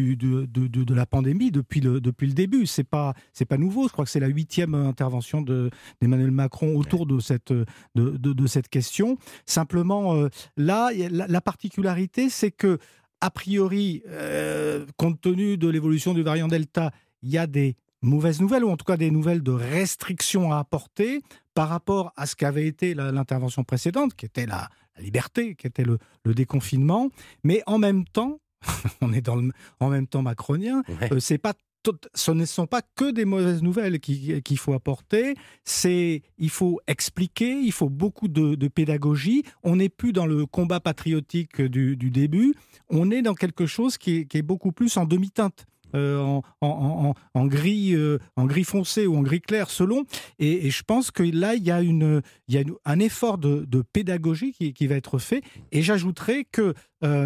la pandémie depuis le début. C'est pas nouveau. Je crois que c'est la 8e intervention d'Emmanuel Macron autour de cette question. Simplement, là, la particularité, c'est que a priori, compte tenu de l'évolution du variant Delta, il y a des mauvaises nouvelles, ou en tout cas des nouvelles de restrictions à apporter par rapport à ce qu'avait été l'intervention précédente, qui était la liberté, qui était le déconfinement. Mais en même temps, on est en même temps macronien, c'est pas ce ne sont pas que des mauvaises nouvelles qu'il faut apporter. Il faut expliquer, il faut beaucoup de pédagogie. On n'est plus dans le combat patriotique du début. On est dans quelque chose qui est beaucoup plus en demi-teinte. En gris foncé ou en gris clair selon, et je pense que là il y a un effort de pédagogie qui va être fait, et j'ajouterais que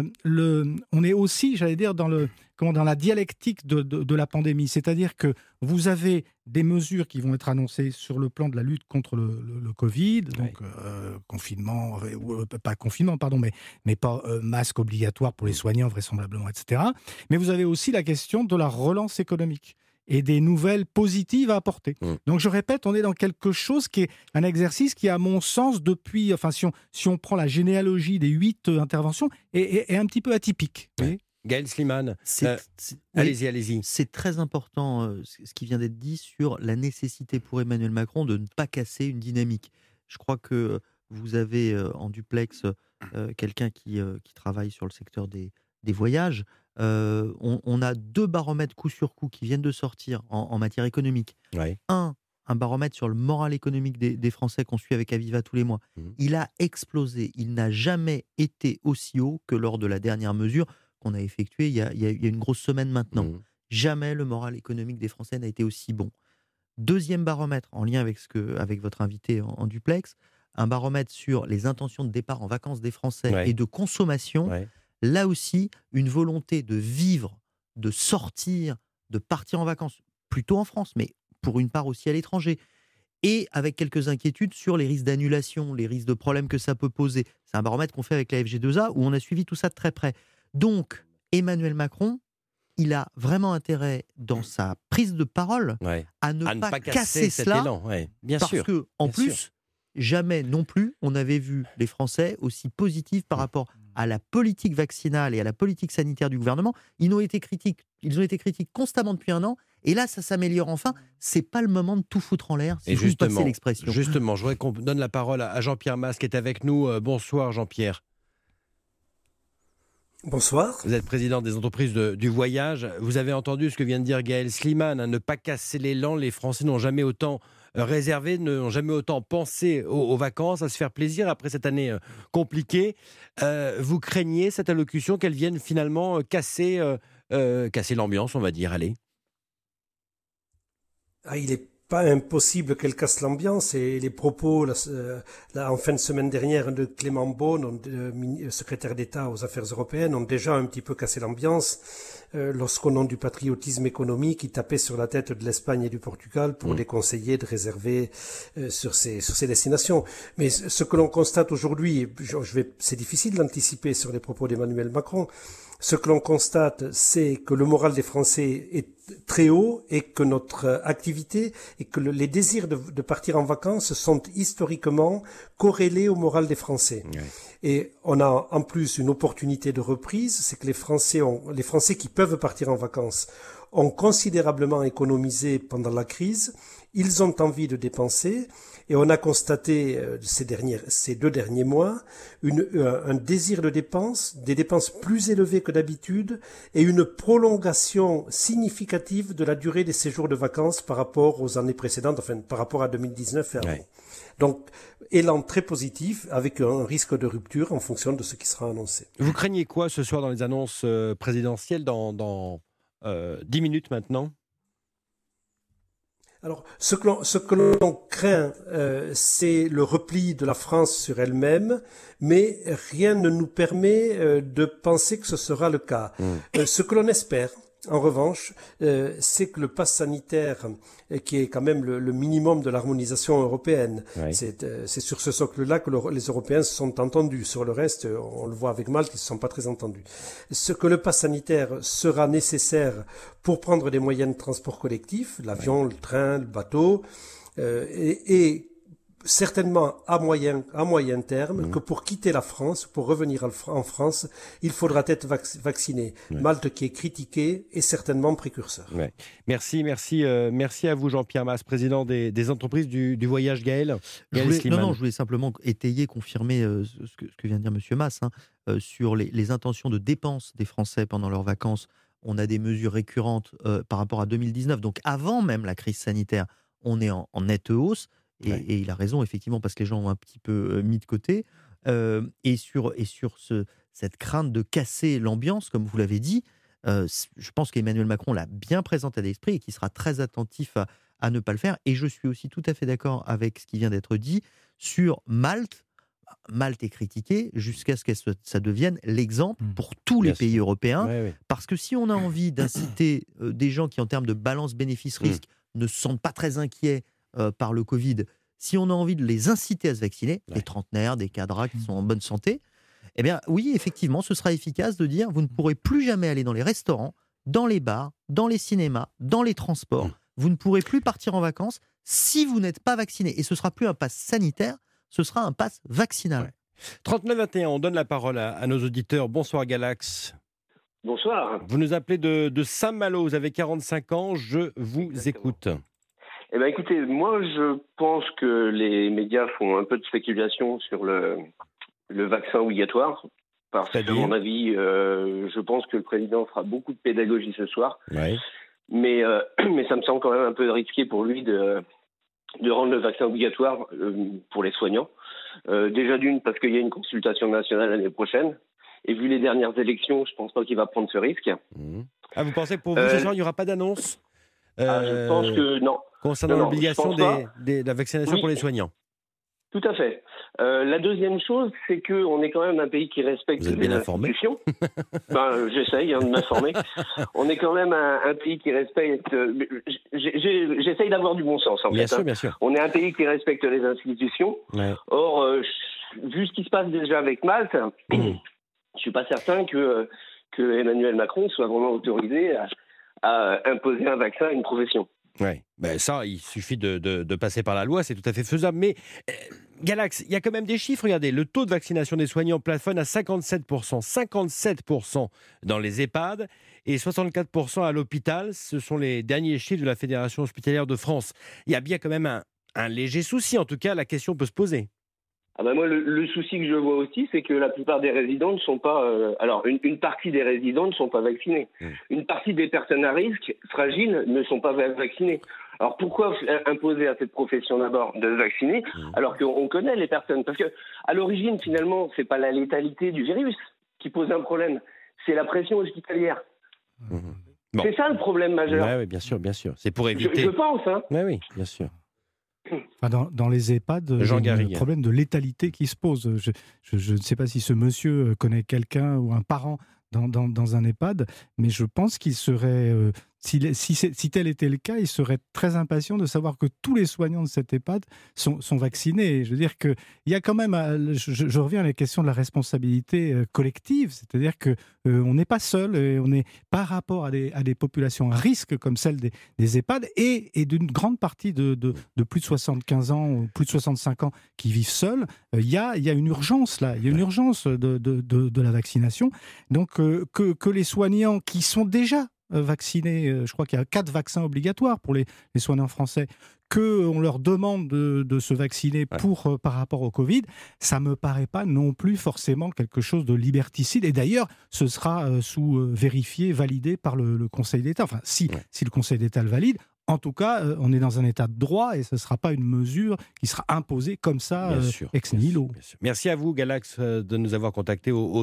on est aussi, j'allais dire, dans la dialectique de la pandémie, c'est-à-dire que vous avez des mesures qui vont être annoncées sur le plan de la lutte contre le Covid, donc confinement, pas confinement, pardon, mais pas masque obligatoire pour les soignants vraisemblablement, etc. Mais vous avez aussi la question de la relance économique et des nouvelles positives à apporter. Donc je répète, on est dans quelque chose qui est un exercice qui, à mon sens, depuis, enfin si on prend la généalogie des 8 interventions, est un petit peu atypique. Gaël Slimane, allez-y. C'est très important ce qui vient d'être dit sur la nécessité pour Emmanuel Macron de ne pas casser une dynamique. Je crois que vous avez en duplex quelqu'un qui travaille sur le secteur des voyages. On a 2 baromètres coup sur coup qui viennent de sortir en matière économique. Un baromètre sur le moral économique des Français qu'on suit avec Aviva tous les mois. Il a explosé. Il n'a jamais été aussi haut que lors de la dernière mesure qu'on a effectuée il y a une grosse semaine maintenant. Jamais le moral économique des Français n'a été aussi bon. Deuxième baromètre, en lien avec votre invité en duplex, un baromètre sur les intentions de départ en vacances des Français et de consommation. Là aussi, une volonté de vivre, de sortir, de partir en vacances, plutôt en France, mais pour une part aussi à l'étranger. Et avec quelques inquiétudes sur les risques d'annulation, les risques de problèmes que ça peut poser. C'est un baromètre qu'on fait avec la FG2A où on a suivi tout ça de très près. Donc, Emmanuel Macron, il a vraiment intérêt dans sa prise de parole à ne pas casser cela. Élan, bien parce sûr. que, en plus, jamais non plus on avait vu les Français aussi positifs par rapport à la politique vaccinale et à la politique sanitaire du gouvernement. Ils ont été critiques constamment depuis un an. Et là, ça s'améliore enfin. C'est pas le moment de tout foutre en l'air, si vous passez l'expression. Justement, je voudrais qu'on donne la parole à Jean-Pierre Mas qui est avec nous. Bonsoir Jean-Pierre. Bonsoir. Vous êtes président des entreprises du voyage. Vous avez entendu ce que vient de dire Gaël Slimane, ne pas casser l'élan. Les Français n'ont jamais autant réservé, n'ont jamais autant pensé aux vacances, à se faire plaisir après cette année compliquée. Vous craignez cette allocution, qu'elle vienne finalement casser l'ambiance, on va dire, allez. Il n'est pas impossible qu'elle casse l'ambiance, et les propos en fin de semaine dernière de Clément Beaune, secrétaire d'État aux affaires européennes, ont déjà un petit peu cassé l'ambiance lorsqu'au nom du patriotisme économique, il tapait sur la tête de l'Espagne et du Portugal pour les conseiller de réserver sur ces destinations. Mais ce que l'on constate aujourd'hui, c'est difficile d'anticiper sur les propos d'Emmanuel Macron. Ce que l'on constate, c'est que le moral des Français est très haut et que notre activité et que les désirs de partir en vacances sont historiquement corrélés au moral des Français. Et on a en plus une opportunité de reprise, c'est que les Français qui peuvent partir en vacances ont considérablement économisé pendant la crise. Ils ont envie de dépenser. Et on a constaté ces 2 derniers mois un désir de dépenses, des dépenses plus élevées que d'habitude, et une prolongation significative de la durée des séjours de vacances par rapport aux années précédentes, enfin par rapport à 2019 et avant. Donc, élan très positif avec un risque de rupture en fonction de ce qui sera annoncé. Vous craignez quoi ce soir dans les annonces présidentielles dans 10 minutes maintenant ? Alors, ce que l'on craint, c'est le repli de la France sur elle-même, mais rien ne nous permet de penser que ce sera le cas. Ce que l'on espère, en revanche, c'est que le pass sanitaire, qui est quand même le minimum de l'harmonisation européenne, c'est sur ce socle-là que les Européens se sont entendus. Sur le reste, on le voit avec Malte, ils ne se sont pas très entendus. Ce que le pass sanitaire sera nécessaire pour prendre des moyens de transport collectif, l'avion, le train, le bateau, et certainement à moyen terme, que pour quitter la France, pour revenir en France, il faudra être vacciné. Malte, qui est critiqué, est certainement précurseur. Merci à vous Jean-Pierre Mas, président des entreprises du voyage. Gaël je voulais simplement étayer, confirmer ce que vient de dire M. Mas, sur les intentions de dépenses des Français pendant leurs vacances on a des mesures récurrentes par rapport à 2019. Donc avant même la crise sanitaire, on est en nette hausse. Et il a raison, effectivement, parce que les gens ont un petit peu mis de côté. Et sur cette crainte de casser l'ambiance, comme vous l'avez dit, je pense qu'Emmanuel Macron l'a bien présenté à l'esprit et qu'il sera très attentif à ne pas le faire. Et je suis aussi tout à fait d'accord avec ce qui vient d'être dit sur Malte. Malte est critiquée jusqu'à ce que ça devienne l'exemple pour tous les pays européens. Parce que si on a envie d'inciter des gens qui, en termes de balance bénéfice-risque, ne se sentent pas très inquiets par le Covid, si on a envie de les inciter à se vacciner, les trentenaires, des cadres qui sont en bonne santé, eh bien oui, effectivement, ce sera efficace de dire vous ne pourrez plus jamais aller dans les restaurants, dans les bars, dans les cinémas, dans les transports. Vous ne pourrez plus partir en vacances si vous n'êtes pas vacciné. Et ce ne sera plus un pass sanitaire, ce sera un pass vaccinal. 39-21, on donne la parole à nos auditeurs. Bonsoir Galax. Bonsoir. Vous nous appelez de Saint-Malo, vous avez 45 ans, je vous écoute. Eh bien écoutez, moi je pense que les médias font un peu de spéculation sur le vaccin obligatoire. Parce qu'à mon avis, je pense que le président fera beaucoup de pédagogie ce soir. Ouais. Mais ça me semble quand même un peu risqué pour lui de rendre le vaccin obligatoire pour les soignants. Déjà d'une, parce qu'il y a une consultation nationale l'année prochaine. Et vu les dernières élections, je ne pense pas qu'il va prendre ce risque. Ah, vous pensez que pour vous, ce soir, il n'y aura pas d'annonce je pense que non. Concernant l'obligation de la vaccination pour les soignants. Tout à fait. La deuxième chose, c'est qu'on est quand même un pays qui respecte les institutions. J'essaye de m'informer. On est quand même un pays qui respecte... J'essaye d'avoir du bon sens, en fait. Bien sûr. On est un pays qui respecte les institutions. Ouais. Or, vu ce qui se passe déjà avec Malte, je ne suis pas certain que Emmanuel Macron soit vraiment autorisé à imposer un vaccin à une profession. Oui, ça, il suffit de passer par la loi, c'est tout à fait faisable. Mais Galax, il y a quand même des chiffres. Regardez, le taux de vaccination des soignants plafonne à 57%. 57% dans les EHPAD et 64% à l'hôpital. Ce sont les derniers chiffres de la Fédération hospitalière de France. Il y a bien quand même un léger souci. En tout cas, la question peut se poser. Moi, le souci que je vois aussi, c'est que la plupart des résidents ne sont pas... une partie des résidents ne sont pas vaccinés. Une partie des personnes à risque, fragiles, ne sont pas vaccinées. Alors pourquoi imposer à cette profession d'abord de se vacciner, alors qu'on connaît les personnes? Parce qu'à l'origine, finalement, ce n'est pas la létalité du virus qui pose un problème, c'est la pression hospitalière. Bon. C'est ça le problème majeur. Oui, bien sûr. C'est pour éviter... Je pense. Oui, bien sûr. Dans les EHPAD, il y a un problème de létalité qui se pose. Je ne sais pas si ce monsieur connaît quelqu'un ou un parent dans un EHPAD, mais je pense qu'il serait, si tel était le cas, il serait très impatient de savoir que tous les soignants de cet EHPAD sont vaccinés. Je veux dire qu'il y a quand même, je reviens à la question de la responsabilité collective, c'est-à-dire qu'on n'est pas seul, et on est par rapport à des populations à risque comme celle des EHPAD et d'une grande partie de plus de 75 ans ou plus de 65 ans qui vivent seuls. Il y a une urgence là, il y a une urgence de la vaccination. Donc que les soignants qui sont déjà vaccinés, je crois qu'il y a 4 vaccins obligatoires pour les soignants français, qu'on leur demande de se vacciner par rapport au Covid, ça ne me paraît pas non plus forcément quelque chose de liberticide. Et d'ailleurs, ce sera vérifié, validé par le Conseil d'État. Enfin, si le Conseil d'État le valide, en tout cas, on est dans un état de droit et ce ne sera pas une mesure qui sera imposée comme ça, ex nihilo. Merci à vous, Galax, de nous avoir contactés au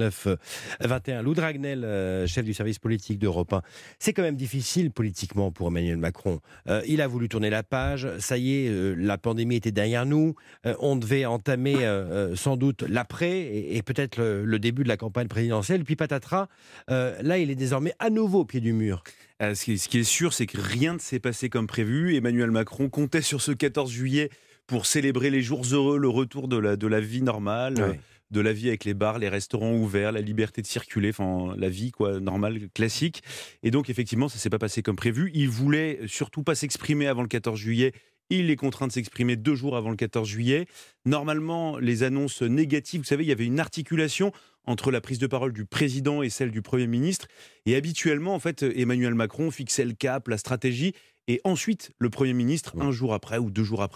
39-21. Lou Dragnel, chef du service politique d'Europe 1. C'est quand même difficile politiquement pour Emmanuel Macron. Il a voulu tourner la page. Ça y est, la pandémie était derrière nous. On devait entamer sans doute l'après et peut-être le début de la campagne présidentielle. Puis patatras, là, il est désormais à nouveau au pied du mur. Ce qui est sûr, c'est que rien ne s'est passé comme prévu. Emmanuel Macron comptait sur ce 14 juillet pour célébrer les jours heureux, le retour de la vie normale, de la vie avec les bars, les restaurants ouverts, la liberté de circuler, enfin la vie normale, classique. Et donc effectivement, ça ne s'est pas passé comme prévu. Il voulait surtout pas s'exprimer avant le 14 juillet. Il est contraint de s'exprimer 2 jours avant le 14 juillet. Normalement, les annonces négatives, vous savez, il y avait une articulation entre la prise de parole du président et celle du Premier ministre. Et habituellement, en fait, Emmanuel Macron fixait le cap, la stratégie, et ensuite, le Premier ministre, 1 jour après ou 2 jours après,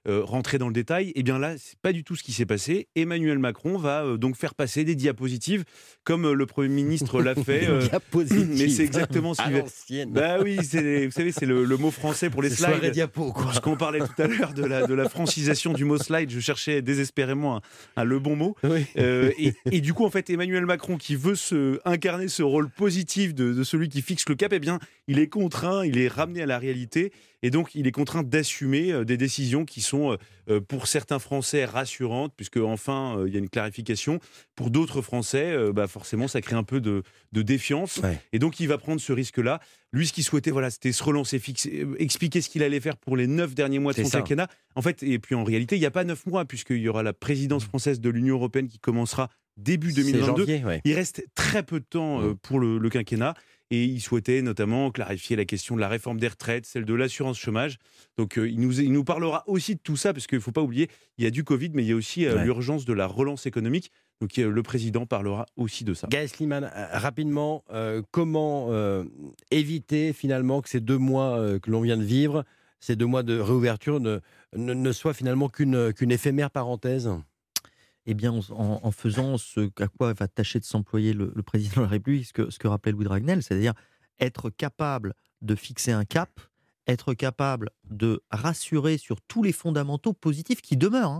rentrer dans le détail. Et bien là, c'est pas du tout ce qui s'est passé. Emmanuel Macron va donc faire passer des diapositives, comme le Premier ministre l'a fait. Mais c'est exactement ce qu'il fait. Bah oui, vous savez, c'est le mot français pour les slides. Soirée diapo, quoi. Parce qu'on parlait tout à l'heure de la francisation du mot slide, je cherchais désespérément le bon mot. Oui. Et du coup, en fait, Emmanuel Macron, qui veut incarner ce rôle positif de celui qui fixe le cap, eh bien, il est contraint, il est ramené à la réalité. Et donc, il est contraint d'assumer des décisions qui sont, pour certains Français, rassurantes, puisque enfin, il y a une clarification. Pour d'autres Français, forcément, ça crée un peu de défiance. Ouais. Et donc, il va prendre ce risque-là. Lui, ce qu'il souhaitait, c'était se relancer, expliquer ce qu'il allait faire pour les 9 derniers mois de son quinquennat. En fait, et puis en réalité, il n'y a pas 9 mois, puisqu'il y aura la présidence française de l'Union européenne qui commencera début 2022. Janvier, ouais. Il reste très peu de temps pour le quinquennat. Et il souhaitait notamment clarifier la question de la réforme des retraites, celle de l'assurance chômage. Donc il nous parlera aussi de tout ça, parce qu'il ne faut pas oublier, il y a du Covid, mais il y a aussi l'urgence de la relance économique. Donc le président parlera aussi de ça. Gaël Slimane, rapidement, comment éviter finalement que ces 2 mois que l'on vient de vivre, ces 2 mois de réouverture ne soient finalement qu'une éphémère parenthèse ? Eh bien, en faisant ce à quoi va tâcher de s'employer le président de la République, ce que rappelait Louis Dragnel, c'est-à-dire être capable de fixer un cap, être capable de rassurer sur tous les fondamentaux positifs qui demeurent.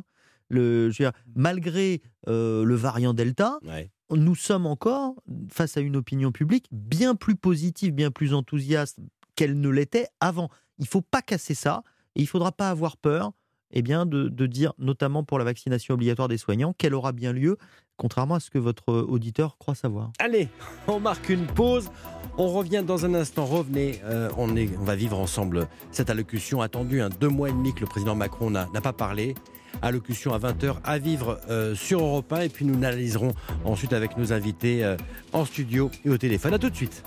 Malgré le variant Delta, nous sommes encore face à une opinion publique bien plus positive, bien plus enthousiaste qu'elle ne l'était avant. Il ne faut pas casser ça et il ne faudra pas avoir peur de dire, notamment pour la vaccination obligatoire des soignants, qu'elle aura bien lieu, contrairement à ce que votre auditeur croit savoir. Allez, on marque une pause. On revient dans un instant. Revenez, on va vivre ensemble cette allocution attendue. 2 mois et demi que le président Macron n'a pas parlé. Allocution à 20h à vivre sur Europe 1. Et puis nous analyserons ensuite avec nos invités en studio et au téléphone. À tout de suite.